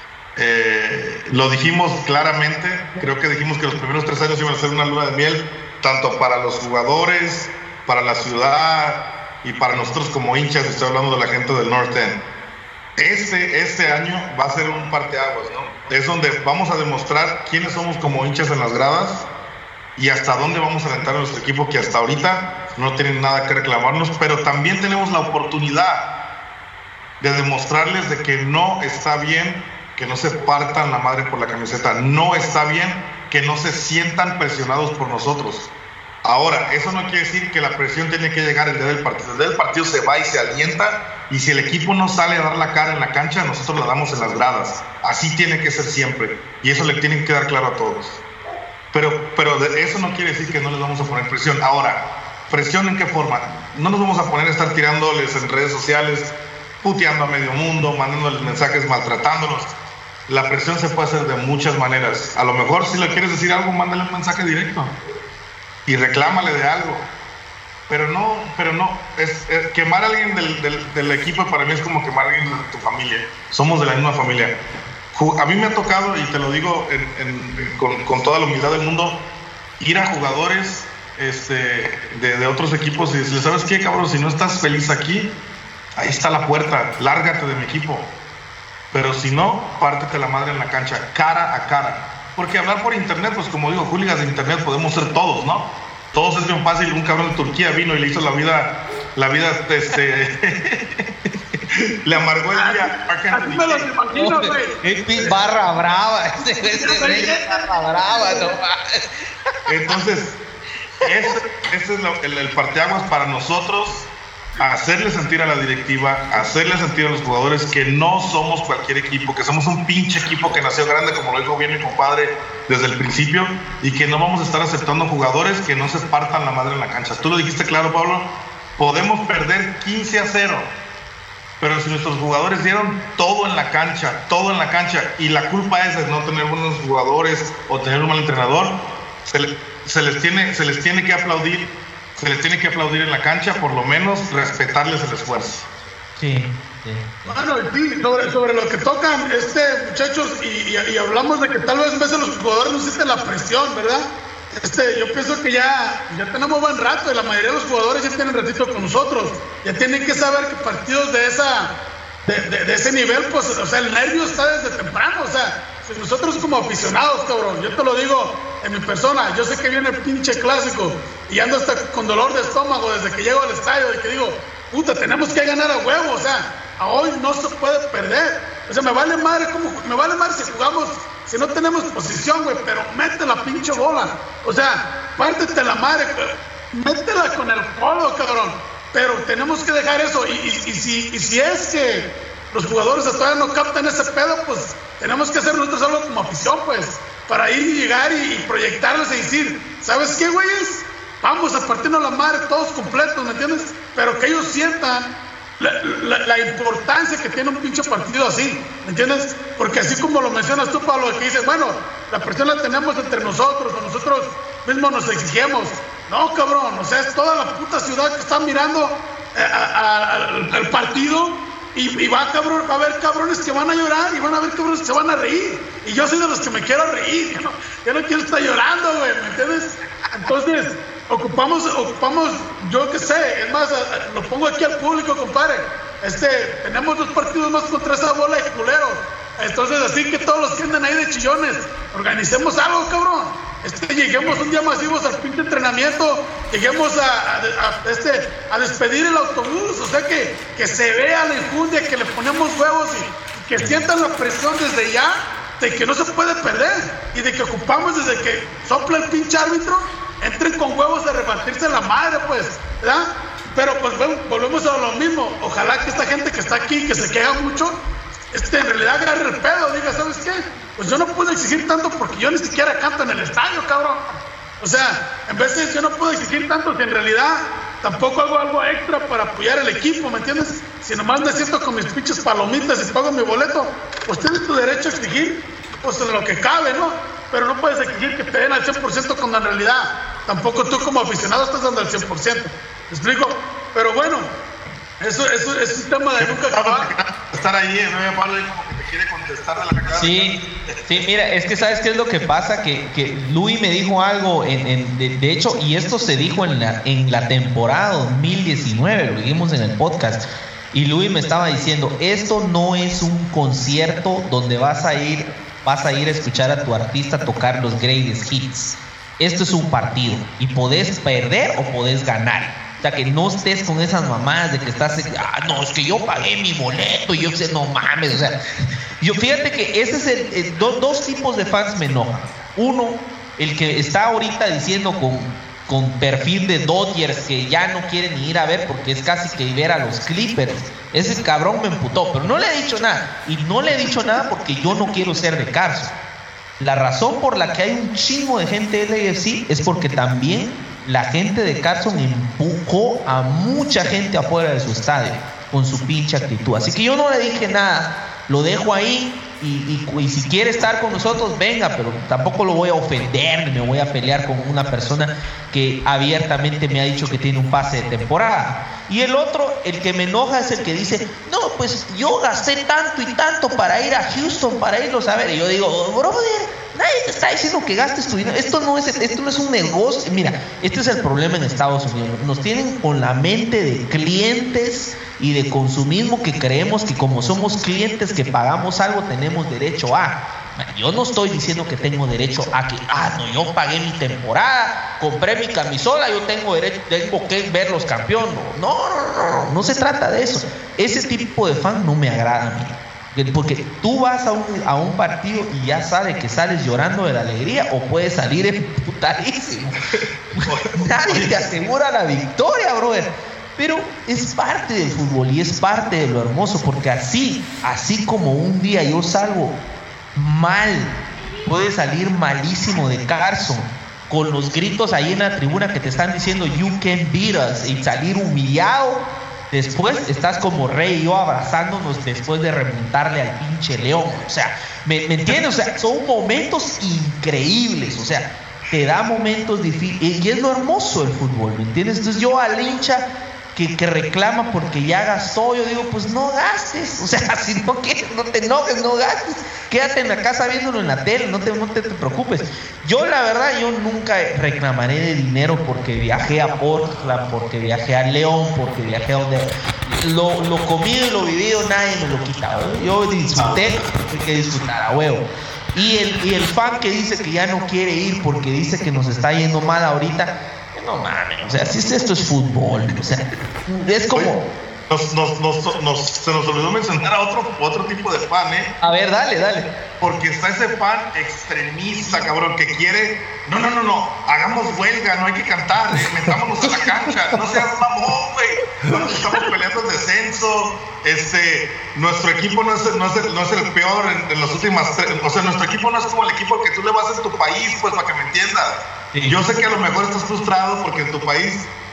Eh, lo dijimos claramente, creo que dijimos que los primeros tres años iban a ser una luna de miel, tanto para los jugadores, para la ciudad, y para nosotros como hinchas, estoy hablando de la gente del North End. Este, este año va a ser un parteaguas, ¿no? Es donde vamos a demostrar quiénes somos como hinchas en las gradas y hasta dónde vamos a alentar a nuestro equipo, que hasta ahorita no tienen nada que reclamarnos, pero también tenemos la oportunidad de demostrarles de que no está bien que no se partan la madre por la camiseta, no está bien que no se sientan presionados por nosotros. Ahora, eso no quiere decir que la presión tiene que llegar el día del partido. El día del partido se va y se alienta, y si el equipo no sale a dar la cara en la cancha, nosotros la damos en las gradas. Así tiene que ser siempre, y eso le tiene que quedar claro a todos. Pero, pero de eso no quiere decir que no les vamos a poner presión. Ahora, ¿presión en qué forma? No nos vamos a poner a estar tirándoles en redes sociales, puteando a medio mundo, mandándoles mensajes, maltratándolos. La presión se puede hacer de muchas maneras. A lo mejor si le quieres decir algo, mándale un mensaje directo y reclámale de algo, pero no, pero no, es, es quemar a alguien del, del, del equipo para mí es como quemar a alguien de tu familia. Somos de la misma familia. A mí me ha tocado, y te lo digo en, en, con, con toda la humildad del mundo, ir a jugadores este, de, de otros equipos y decirles, ¿sabes qué, cabrón? Si no estás feliz aquí, ahí está la puerta, lárgate de mi equipo. Pero si no, pártete la madre en la cancha, cara a cara. Porque hablar por internet, pues como digo, hooligans de internet podemos ser todos, ¿no? Todos es bien fácil. Un cabrón de Turquía vino y le hizo la vida, la vida, este, le amargó el día. Así me los imagino, güey. Barra brava, ese, ese rey es barra brava, no. Entonces, ese, ese es lo, el, el parteaguas para nosotros, hacerle sentir a la directiva, hacerle sentir a los jugadores que no somos cualquier equipo, que somos un pinche equipo que nació grande, como lo dijo bien mi compadre desde el principio, y que no vamos a estar aceptando jugadores que no se partan la madre en la cancha. Tú lo dijiste claro, Pablo, podemos perder quince a cero, pero si nuestros jugadores dieron todo en la cancha, todo en la cancha, y la culpa es de no tener buenos jugadores o tener un mal entrenador, se, le, se, les, tiene, se les tiene que aplaudir. Se les tiene que aplaudir en la cancha, por lo menos respetarles el esfuerzo. Sí, sí. Bueno, sí, sobre, sobre lo que tocan, este, muchachos, y, y, y hablamos de que tal vez en vez de los jugadores no sienten la presión, ¿verdad? Este, yo pienso que ya, ya tenemos buen rato, y la mayoría de los jugadores ya tienen ratito con nosotros. Ya tienen que saber que partidos de esa, de, de, de ese nivel, pues, o sea, el nervio está desde temprano, o sea, si nosotros como aficionados, cabrón, yo te lo digo en mi persona, yo sé que viene el pinche clásico y ando hasta con dolor de estómago desde que llego al estadio, y que digo, puta, tenemos que ganar a huevo, o sea, a hoy no se puede perder, o sea, me vale madre, como, me vale madre si jugamos, si no tenemos posición, güey, pero mete la pinche bola, o sea, pártete la madre, métela con el codo, cabrón, pero tenemos que dejar eso, y, y, y, si, y si es que los jugadores todavía no captan ese pedo, pues tenemos que hacer nosotros algo como afición, pues, para ir y llegar y, y proyectarles y decir, ¿sabes qué, güeyes? Vamos a partirnos la madre todos completos, ¿me entiendes? Pero que ellos sientan la, la, la importancia que tiene un pinche partido así, ¿me entiendes? Porque así como lo mencionas tú, Pablo, que dices, bueno, la presión la tenemos entre nosotros, o nosotros mismos nos exigimos. No, cabrón, o sea, es toda la puta ciudad que está mirando eh, a, a, al, al partido y, y va, cabrón, va a haber cabrones que van a llorar y van a haber cabrones que se van a reír. Y yo soy de los que me quiero reír, yo no, yo no quiero estar llorando, güey, ¿me entiendes? Entonces, ocupamos, ocupamos, yo qué sé, es más, lo pongo aquí al público, compadre. Este, tenemos dos partidos más contra esa bola de culeros. Entonces, así que todos los que andan ahí de chillones, organicemos algo, cabrón. Este, lleguemos un día masivos al pinche entrenamiento, lleguemos a, a, a, este, a despedir el autobús, o sea, que, que se vea la injundia, que le ponemos huevos y, y que sientan la presión desde ya de que no se puede perder y de que ocupamos desde que sopla el pinche árbitro, entren con huevos a repartirse la madre, pues, ¿verdad? Pero pues volvemos a lo mismo, ojalá que esta gente que está aquí, que se queja mucho, este, en realidad agarre el pedo, diga, ¿sabes qué? Pues yo no puedo exigir tanto porque yo ni siquiera canto en el estadio, cabrón. O sea, en vez de yo no puedo exigir tanto si en realidad tampoco hago algo extra para apoyar el equipo, ¿me entiendes? Si nomás me siento con mis pinches palomitas y pago mi boleto, pues tienes tu derecho a exigir, pues en lo que cabe, ¿no? Pero no puedes exigir que te den al cien por ciento cuando en realidad tampoco tú como aficionado estás dando al cien por ciento. ¿Me explico? Pero bueno, eso, eso es un tema de nunca acabar. Estar ahí, ¿no? Pablo, como que te quiere contestar de la cagada. Sí, sí, mira, es que ¿sabes qué es lo que pasa? Que, que Luis me dijo algo, en, en, de, de hecho, y esto se dijo en la, en la temporada dos mil diecinueve, lo dijimos en el podcast, y Luis me estaba diciendo, esto no es un concierto donde vas a ir, vas a ir a escuchar a tu artista tocar los greatest hits. Esto es un partido, y podés perder o podés ganar. O sea, que no estés con esas mamadas de que estás, ah, no, es que yo pagué mi boleto, y yo sé, no mames, o sea, yo fíjate que ese es el, el do, dos tipos de fans me enojan. Uno, el que está ahorita diciendo con, con perfil de Dodgers que ya no quiere ni ir a ver porque es casi que ver a los Clippers. Ese cabrón me emputó, pero no le he dicho nada, y no le he dicho nada porque yo no quiero ser de Carson. La razón por la que hay un chingo de gente de L A F C es porque también la gente de Carson empujó a mucha gente afuera de su estadio con su pinche actitud. Así que yo no le dije nada, lo dejo ahí y, y, y si quiere estar con nosotros, venga, pero tampoco lo voy a ofender ni me voy a pelear con una persona que abiertamente me ha dicho que tiene un pase de temporada. Y el otro, el que me enoja, es el que dice, no, pues yo gasté tanto y tanto para ir a Houston, para irlos a ver. Y yo digo, brother, nadie te está diciendo que gastes tu dinero. Esto no es, esto no es un negocio. Mira, este es el problema en Estados Unidos. Nos tienen con la mente de clientes y de consumismo, que creemos que como somos clientes que pagamos algo, tenemos derecho a. Yo no estoy diciendo que tengo derecho a que, ah, no, yo pagué mi temporada, compré mi camisola, yo tengo derecho, tengo que ver los campeones. No, no, no, no, no se trata de eso. Ese tipo de fan no me agrada a mí. Porque tú vas a un, a un partido y ya sabes que sales llorando de la alegría o puedes salir emputadísimo. Nadie te asegura la victoria, brother. Pero es parte del fútbol y es parte de lo hermoso, porque así, así como un día yo salgo mal, puede salir malísimo de Carson, con los gritos ahí en la tribuna que te están diciendo you can beat us, y salir humillado. Después estás como Rey y yo abrazándonos después de remontarle al pinche León. O sea, ¿me, ¿me entiendes? O sea, son momentos increíbles. O sea, te da momentos difíciles. Y es lo hermoso del fútbol, ¿me entiendes? Entonces yo al hincha que, que reclama porque ya gastó, yo digo, pues no gastes. O sea, si no quieres, no te enojes, no gastes. Quédate en la casa viéndolo en la tele, no te, no te, te preocupes. Yo la verdad, yo nunca reclamaré de dinero porque viajé a Portland, porque viajé a León, porque viajé a donde... Lo, lo comido y lo vivido nadie me lo quita, ¿verdad? Yo disfruté, hay que disfrutar a huevo. Y el, y el fan que dice que ya no quiere ir porque dice que nos está yendo mal ahorita, no mames, o sea, si esto es fútbol, o sea, es como... Nos, nos, nos, nos, se nos olvidó mencionar a otro, otro tipo de fan, ¿eh? A ver, dale, dale. Porque está ese fan extremista, cabrón, que quiere... No, no, no, no, hagamos huelga, no hay que cantar, eh, metámonos a la cancha, no seas mamón, güey. Estamos peleando el descenso, este, nuestro equipo no es, no es, el, no es el peor en, en las últimas tres... O sea, nuestro equipo no es como el equipo que tú le vas en tu país, pues, para que me entiendas. Sí. Yo sé que a lo mejor estás frustrado porque en tu país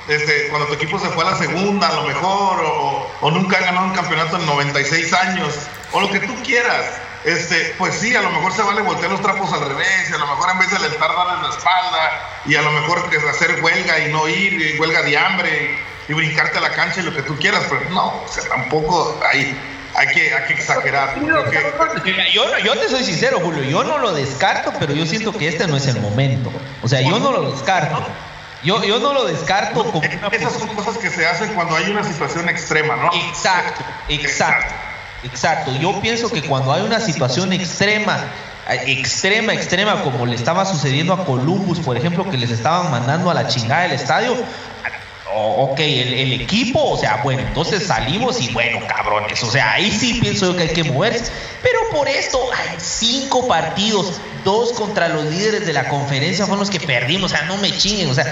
este, cuando tu equipo se fue a la segunda, a lo mejor, o, o nunca han ganado un campeonato en noventa y seis años, o lo que tú quieras, este, pues sí, a lo mejor se vale voltear los trapos al revés, y a lo mejor en vez de alentar, darles la espalda, y a lo mejor que hacer huelga y no ir, y huelga de hambre, y, y brincarte a la cancha y lo que tú quieras, pero no, o sea, tampoco hay, hay, que, hay que exagerar. Creo que... yo, yo te soy sincero, Julio, yo no lo descarto, pero yo siento que este no es el momento. O sea, yo no lo descarto. Yo, yo no lo descarto como una... Esas son cosas que se hacen cuando hay una situación extrema, ¿no? Exacto, exacto, exacto. Yo pienso que cuando hay una situación extrema, extrema, extrema, como le estaba sucediendo a Columbus, por ejemplo, que les estaban mandando a la chingada del estadio, ok, el, el equipo, o sea, bueno, entonces salimos y bueno, cabrones, o sea, ahí sí pienso yo que hay que moverse, pero por esto hay cinco partidos, dos contra los líderes de la conferencia fueron los que perdimos, o sea, no me chinguen, o sea,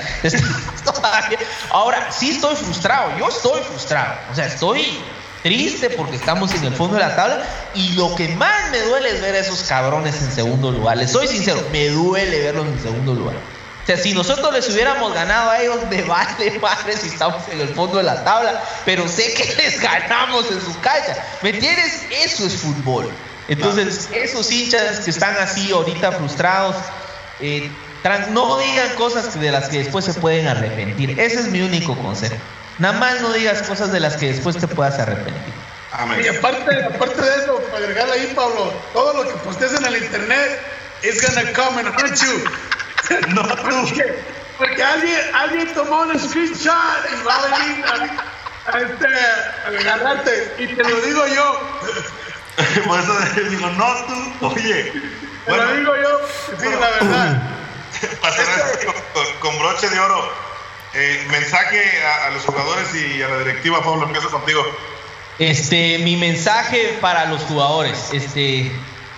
ahora sí estoy frustrado, yo estoy frustrado, o sea, estoy triste porque estamos en el fondo de la tabla y lo que más me duele es ver a esos cabrones en segundo lugar, les soy sincero, me duele verlos en segundo lugar. O sea, si nosotros les hubiéramos ganado a ellos, me vale madre si estamos en el fondo de la tabla, pero sé que les ganamos en su cancha. ¿Me entiendes? Eso es fútbol. Entonces, esos hinchas que están así ahorita frustrados, eh, no digan cosas de las que después se pueden arrepentir. Ese es mi único consejo. Nada más no digas cosas de las que después te puedas arrepentir. Amén. Y aparte, aparte de eso, para agregarle ahí, Pablo, todo lo que postees en el internet is gonna come and hurt you. No, porque, porque alguien, alguien tomó un screenshot y va a venir a, a, este, a agarrarte. Y te lo digo yo. Por eso digo, no tú, oye. Te bueno, lo digo yo, sí, la verdad. Para cerrar esto con, con broche de oro, eh, mensaje a, a los jugadores y a la directiva. Pablo, empiezo contigo. Este, mi mensaje para los jugadores, este,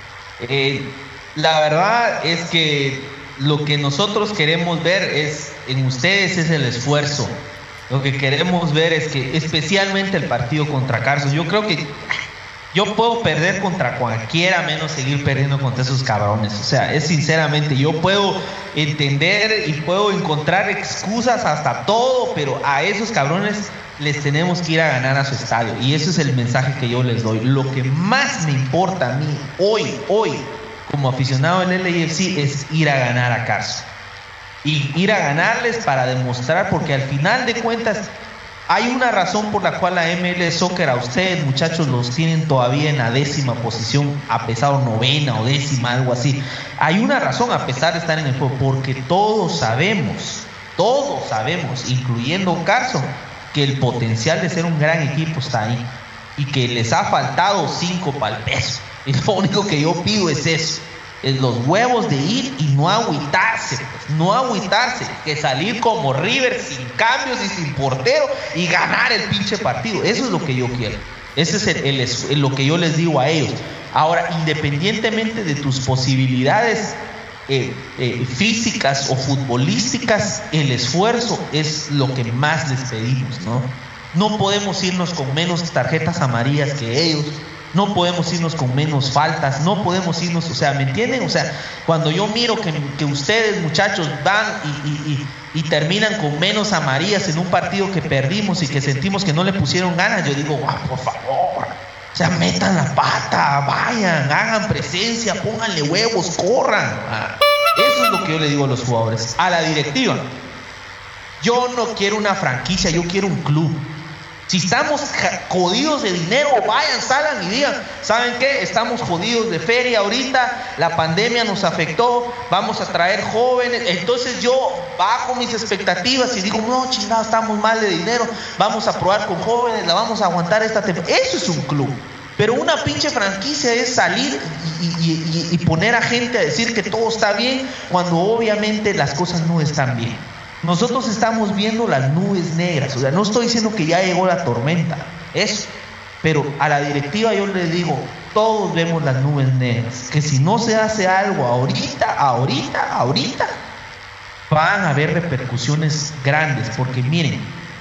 eh, la verdad es que lo que nosotros queremos ver es en ustedes es el esfuerzo. Lo que queremos ver es que especialmente el partido contra Carson, yo creo que yo puedo perder contra cualquiera menos seguir perdiendo contra esos cabrones. O sea, es sinceramente, yo puedo entender y puedo encontrar excusas hasta todo, pero a esos cabrones les tenemos que ir a ganar a su estadio. Y ese es el mensaje que yo les doy. Lo que más me importa a mí hoy, hoy, como aficionado del L A F C, es ir a ganar a Carson y ir a ganarles para demostrar, porque al final de cuentas hay una razón por la cual la M L S Soccer a ustedes, muchachos, los tienen todavía en la décima posición, a pesar de novena o décima, algo así. Hay una razón a pesar de estar en el juego, porque todos sabemos, todos sabemos, incluyendo Carson, que el potencial de ser un gran equipo está ahí y que les ha faltado cinco para el peso. Y lo único que yo pido es eso, es los huevos de ir y no agüitarse, pues, no agüitarse, que salir como River sin cambios y sin portero y ganar el pinche partido. Eso es lo que yo quiero, ese es el, el, el, lo que yo les digo a ellos. Ahora, independientemente de tus posibilidades eh, eh, físicas o futbolísticas, el esfuerzo es lo que más les pedimos, ¿no? No podemos irnos con menos tarjetas amarillas que ellos. No podemos irnos con menos faltas, no podemos irnos, o sea, ¿me entienden? O sea, cuando yo miro que, que ustedes, muchachos, van y, y, y, y terminan con menos amarillas en un partido que perdimos y que sentimos que no le pusieron ganas, yo digo, wow, por favor, o sea, metan la pata, vayan, hagan presencia, pónganle huevos, corran. Eso es lo que yo le digo a los jugadores. A la directiva, yo no quiero una franquicia, yo quiero un club. Si estamos jodidos de dinero, vayan, salgan y digan, ¿saben qué? Estamos jodidos de feria ahorita, la pandemia nos afectó, vamos a traer jóvenes. Entonces yo bajo mis expectativas y digo, no, chingado, estamos mal de dinero, vamos a probar con jóvenes, la vamos a aguantar esta temporada. Eso es un club. Pero una pinche franquicia es salir y, y, y, y poner a gente a decir que todo está bien, cuando obviamente las cosas no están bien. Nosotros estamos viendo las nubes negras, o sea, no estoy diciendo que ya llegó la tormenta, eso, pero a la directiva yo le digo, todos vemos las nubes negras, que si no se hace algo ahorita, ahorita, ahorita, van a haber repercusiones grandes, porque miren,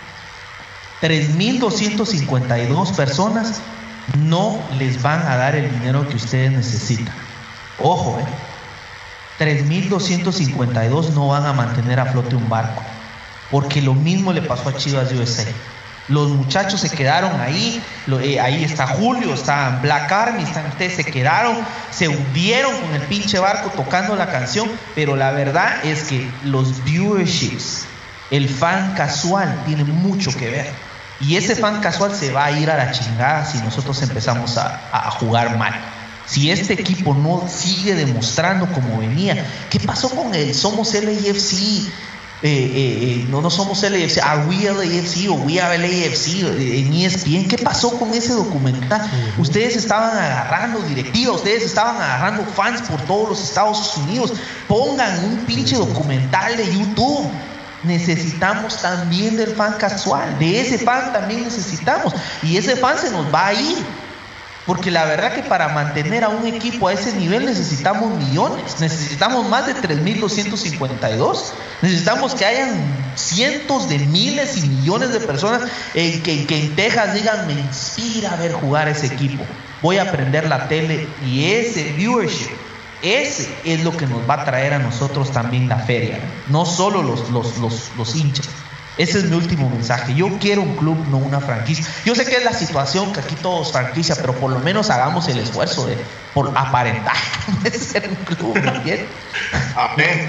tres mil doscientas cincuenta y dos personas no les van a dar el dinero que ustedes necesitan. Ojo, eh. tres mil doscientos cincuenta y dos no van a mantener a flote un barco. porque lo mismo le pasó a Chivas U S A. Los muchachos se quedaron ahí, lo, eh, ahí está Julio, está Black Army, están ustedes, se quedaron, se hundieron con el pinche barco tocando la canción, pero la verdad es que los viewerships, el fan casual tiene mucho que ver, y ese fan casual se va a ir a la chingada si nosotros empezamos a, a jugar mal. Si este equipo no sigue demostrando como venía, ¿qué pasó con el Somos L A F C? Eh, eh, eh, no, no somos L A F C, are we L A F C o we are L A F C en E S P N? ¿Qué pasó con ese documental? Uh-huh. Ustedes estaban agarrando directiva, ustedes estaban agarrando fans por todos los Estados Unidos. Pongan un pinche documental de YouTube. Necesitamos también del fan casual, de ese fan también necesitamos, y ese fan se nos va a ir. Porque la verdad que para mantener a un equipo a ese nivel necesitamos millones, necesitamos más de tres mil doscientos cincuenta y dos, necesitamos que hayan cientos de miles y millones de personas eh, que, que en Texas digan, me inspira a ver jugar ese equipo, voy a prender la tele, y ese viewership, ese es lo que nos va a traer a nosotros también la feria, no solo los, los, los, los hinchas. Ese es mi último mensaje. Yo quiero un club, no una franquicia. Yo sé que es la situación que aquí todos franquicia, pero por lo menos hagamos el esfuerzo de por aparentar de ser un club también. Amén.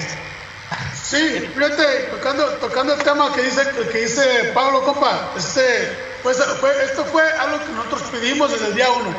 Sí, fíjate, tocando, tocando el tema que dice, que dice Pablo, compa, este, pues, fue, esto fue algo que nosotros pedimos desde el día uno.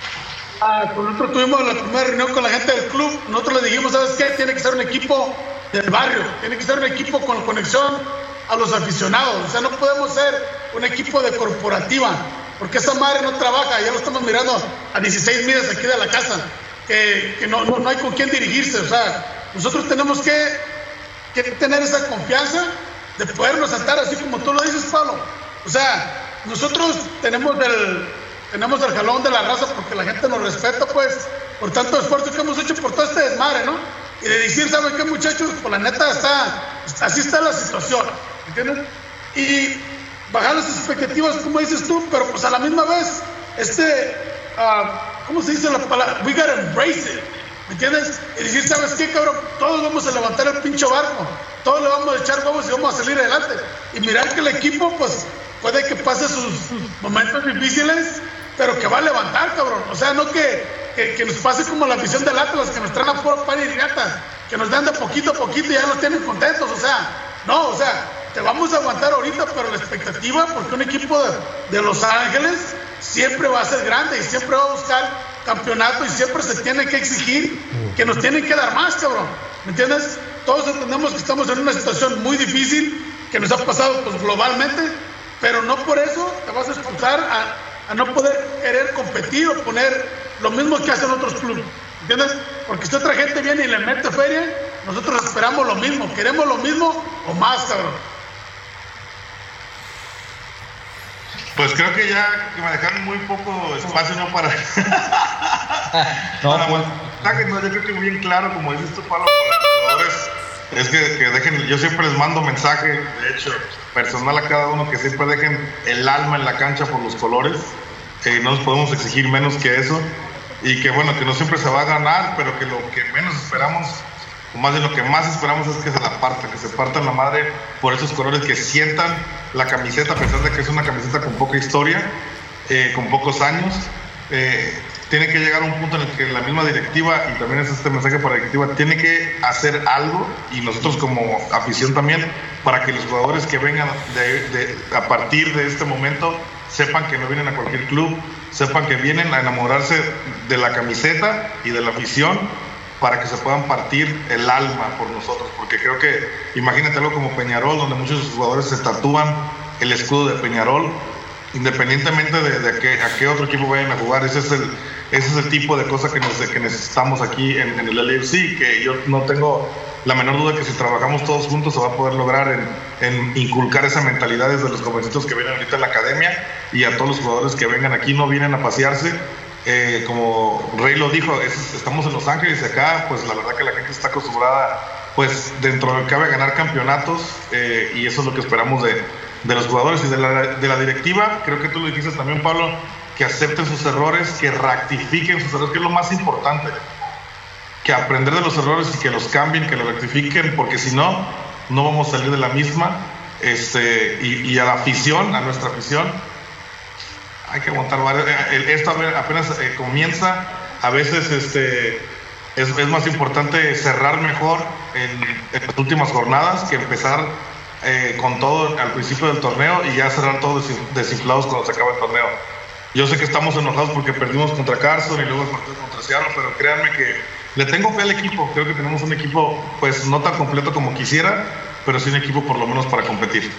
Ah, nosotros tuvimos la primera reunión con la gente del club, nosotros le dijimos, ¿sabes qué? Tiene que ser un equipo del barrio, tiene que ser un equipo con conexión a los aficionados, o sea, no podemos ser un equipo de corporativa, porque esa madre no trabaja, ya lo estamos mirando a dieciséis millas aquí de la casa, que, que no, no, no hay con quién dirigirse, o sea, nosotros tenemos que, que tener esa confianza de podernos sentar así como tú lo dices, Pablo, o sea, nosotros tenemos el, tenemos el jalón de la raza porque la gente nos respeta, pues, por tanto esfuerzo que hemos hecho por todo este desmadre, ¿no? Y de decir, ¿saben qué, muchachos? Pues la neta está, así está la situación, ¿entiendes? Y bajar las expectativas, como dices tú, pero pues a la misma vez, este, uh, ¿cómo se dice la palabra? We gotta embrace it, ¿me entiendes? Y decir, ¿sabes qué, cabrón? Todos vamos a levantar el pinche barco, todos le vamos a echar huevos y vamos a salir adelante. Y mirar que el equipo, pues, puede que pase sus, sus momentos difíciles, pero que va a levantar, cabrón. O sea, no que... Que, que nos pase como la afición del Atlas, que nos traen a puro pan y riata, que nos dan de poquito a poquito y ya nos tienen contentos, o sea, no, o sea, te vamos a aguantar ahorita, pero la expectativa, porque un equipo de, de Los Ángeles siempre va a ser grande y siempre va a buscar campeonato y siempre se tiene que exigir que nos tienen que dar más, cabrón, ¿me entiendes? Todos entendemos que estamos en una situación muy difícil, que nos ha pasado pues globalmente, pero no por eso te vas a expulsar a, a no poder querer competir o poner lo mismo que hacen otros clubes, ¿entiendes? Porque si otra gente viene y le mete feria, nosotros esperamos lo mismo, queremos lo mismo o más, cabrón. Pues creo que ya que me dejaron muy poco espacio, ¿no? Para... no, para pues... no, yo creo que bien claro, como dices tú, Pablo, para los jugadores, es que, que dejen, yo siempre les mando mensaje, de hecho, personal a cada uno, que siempre dejen el alma en la cancha por los colores, eh, no nos podemos exigir menos que eso, y que bueno, que no siempre se va a ganar, pero que lo que menos esperamos, o más bien lo que más esperamos es que se la partan, que se partan la madre por esos colores, que sientan la camiseta, a pesar de que es una camiseta con poca historia, eh, con pocos años, eh, tiene que llegar a un punto en el que la misma directiva, y también es este mensaje para la directiva, tiene que hacer algo, y nosotros como afición también, para que los jugadores que vengan de, de, a partir de este momento sepan que no vienen a cualquier club, sepan que vienen a enamorarse de la camiseta y de la afición, para que se puedan partir el alma por nosotros, porque creo que, imagínate algo como Peñarol, donde muchos de sus jugadores se tatúan el escudo de Peñarol, independientemente de, de a, qué, a qué otro equipo vayan a jugar. Ese es el, ese es el tipo de cosas que, nos, que necesitamos aquí en, en el L A F C, que yo no tengo la menor duda que si trabajamos todos juntos se va a poder lograr en, en inculcar esa mentalidad desde los jovencitos que vienen ahorita en la academia, y a todos los jugadores que vengan aquí, no vienen a pasearse. Eh, como Rey lo dijo, es, estamos en Los Ángeles y acá pues la verdad que la gente está acostumbrada pues dentro de lo que cabe a ganar campeonatos, eh, y eso es lo que esperamos de, de los jugadores y de la, de la directiva. Creo que tú lo dijiste también, Pablo, que acepten sus errores, que rectifiquen sus errores, que es lo más importante, que aprender de los errores y que los cambien, que los rectifiquen, porque si no, no vamos a salir de la misma. este, y, y a la afición, a nuestra afición, hay que aguantar varios. Esto apenas eh, comienza, a veces este, es, es más importante cerrar mejor en, en las últimas jornadas que empezar eh, con todo al principio del torneo y ya cerrar todos desinflados cuando se acaba el torneo. Yo sé que estamos enojados porque perdimos contra Carson y luego el partido contra Seattle, pero créanme que le tengo fe al equipo. Creo que tenemos un equipo, pues no tan completo como quisiera, pero sí un equipo por lo menos para competir.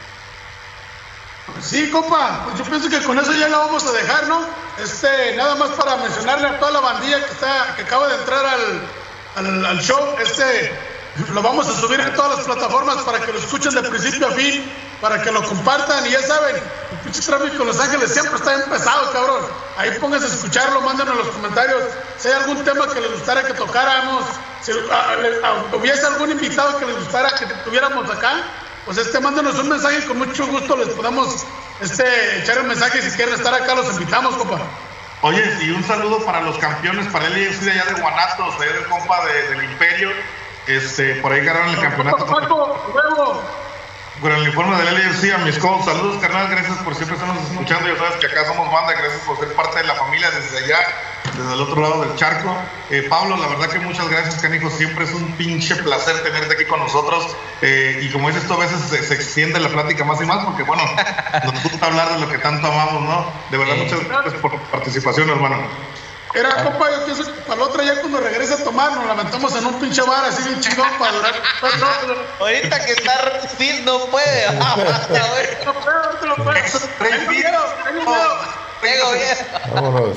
Sí, compa, pues yo pienso que con eso ya la vamos a dejar, ¿no? Este, nada más para mencionarle a toda la bandilla que está, que acaba de entrar al, al, al show, este, lo vamos a subir en todas las plataformas para que lo escuchen de principio a fin, para que lo compartan, y ya saben, el pinche tráfico en Los Ángeles siempre está bien pesado, cabrón. Ahí pónganse a escucharlo, mándenos en los comentarios si hay algún tema que les gustara que tocáramos, si a, a, hubiese algún invitado que les gustara que tuviéramos acá, pues este, mándenos un mensaje y con mucho gusto les podemos este, echar un mensaje. Si quieren estar acá, los invitamos, compa. Oye, y un saludo para los campeones, para el I F C de allá de Guanatos, allá del compa de, del Imperio. Este, por ahí ganaron el campeonato. Con el informe del L F C, a mis coach, saludos, carnal, gracias por siempre estarnos escuchando. Ya sabes que acá somos banda, gracias por ser parte de la familia desde allá, desde el otro lado del charco. Eh, Pablo, la verdad que muchas gracias, canijo, siempre es un pinche placer tenerte aquí con nosotros. Eh, y como dices tú, a veces se, se extiende la plática más y más, porque bueno, nos gusta hablar de lo que tanto amamos, ¿no? De verdad, muchas gracias por tu participación, hermano. Era, compa, yo pienso que para la otra ya cuando regrese a tomar nos lamentamos en un pinche bar así bien chingón para durar. Ahorita que está Phil no puede. No puede, no puede. Tengo miedo, tengo miedo. Tengo miedo. Vámonos.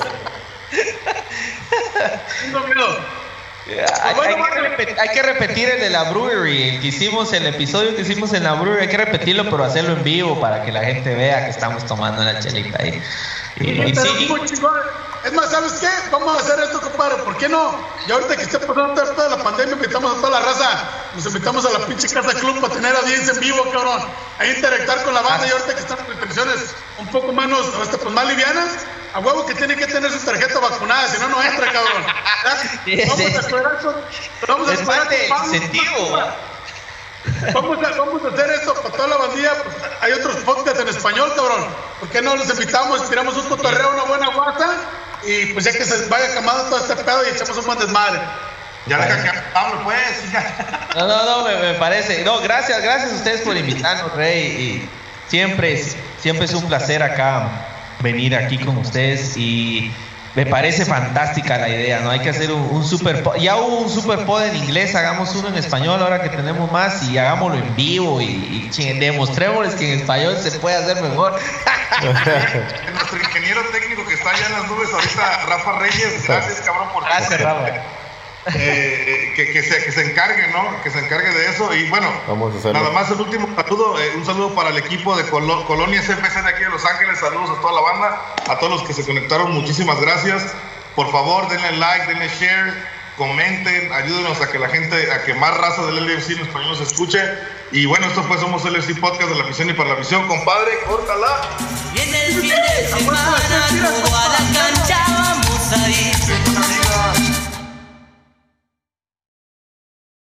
Tengo miedo. Hay, hay, que repetir, hay que repetir el de la brewery, el que hicimos, el episodio que hicimos en la brewery, hay que repetirlo, pero hacerlo en vivo para que la gente vea que estamos tomando la chelita ahí. Y, y, y sí. Es más, ¿sabes qué? Vamos a hacer esto, compadre. ¿Por qué no? Y ahorita que esté pasando toda la pandemia, invitamos a toda la raza. Nos invitamos a la pinche Casa Club para tener audiencia en vivo, cabrón. Ahí interactuar con la banda. Y ahorita que están restricciones un poco menos, hasta pues más livianas, a huevo que tiene que tener su tarjeta vacunada, si no, no entra, cabrón. Vamos a esperar eso. Vamos a es esperar parte incentivo. Vamos a, vamos a hacer esto para toda la bandilla. Pues, hay otros podcasts en español, cabrón. ¿Por qué no los invitamos? Tiramos un cotorreo, una buena guasa. Y pues ya que se vaya camando todo este pedo y echamos un buen desmadre. Ya deja que Pablo, pues. No, no, no, me, me parece. No, gracias, gracias a ustedes por invitarnos, Rey. Y siempre, siempre es un placer acá venir aquí con ustedes. Y me parece fantástica la idea, ¿no? Hay que hacer un, un super pod. Ya hubo un super pod en inglés, hagamos uno en español ahora que tenemos más y hagámoslo en vivo y, y ching, demostrémosles que en español se puede hacer mejor. Nuestro ingeniero técnico que está allá en las nubes ahorita, Rafa Reyes, gracias, cabrón, por gracias, Rafa. Eh, que, que, se, que se encargue, ¿no? Que se encargue de eso. Y bueno, nada más el último saludo, eh, un saludo para el equipo de Col- Colonia C F C de aquí de Los Ángeles, saludos a toda la banda, a todos los que se conectaron, muchísimas gracias. Por favor, denle like, denle share, comenten, ayúdenos a que la gente, a que más raza del L F C en español nos escuche. Y bueno, esto fue Somos L F C Podcast de la afición y para la afición, compadre, córtala. Y en el fin de semana, todo a la cancha vamos a ir.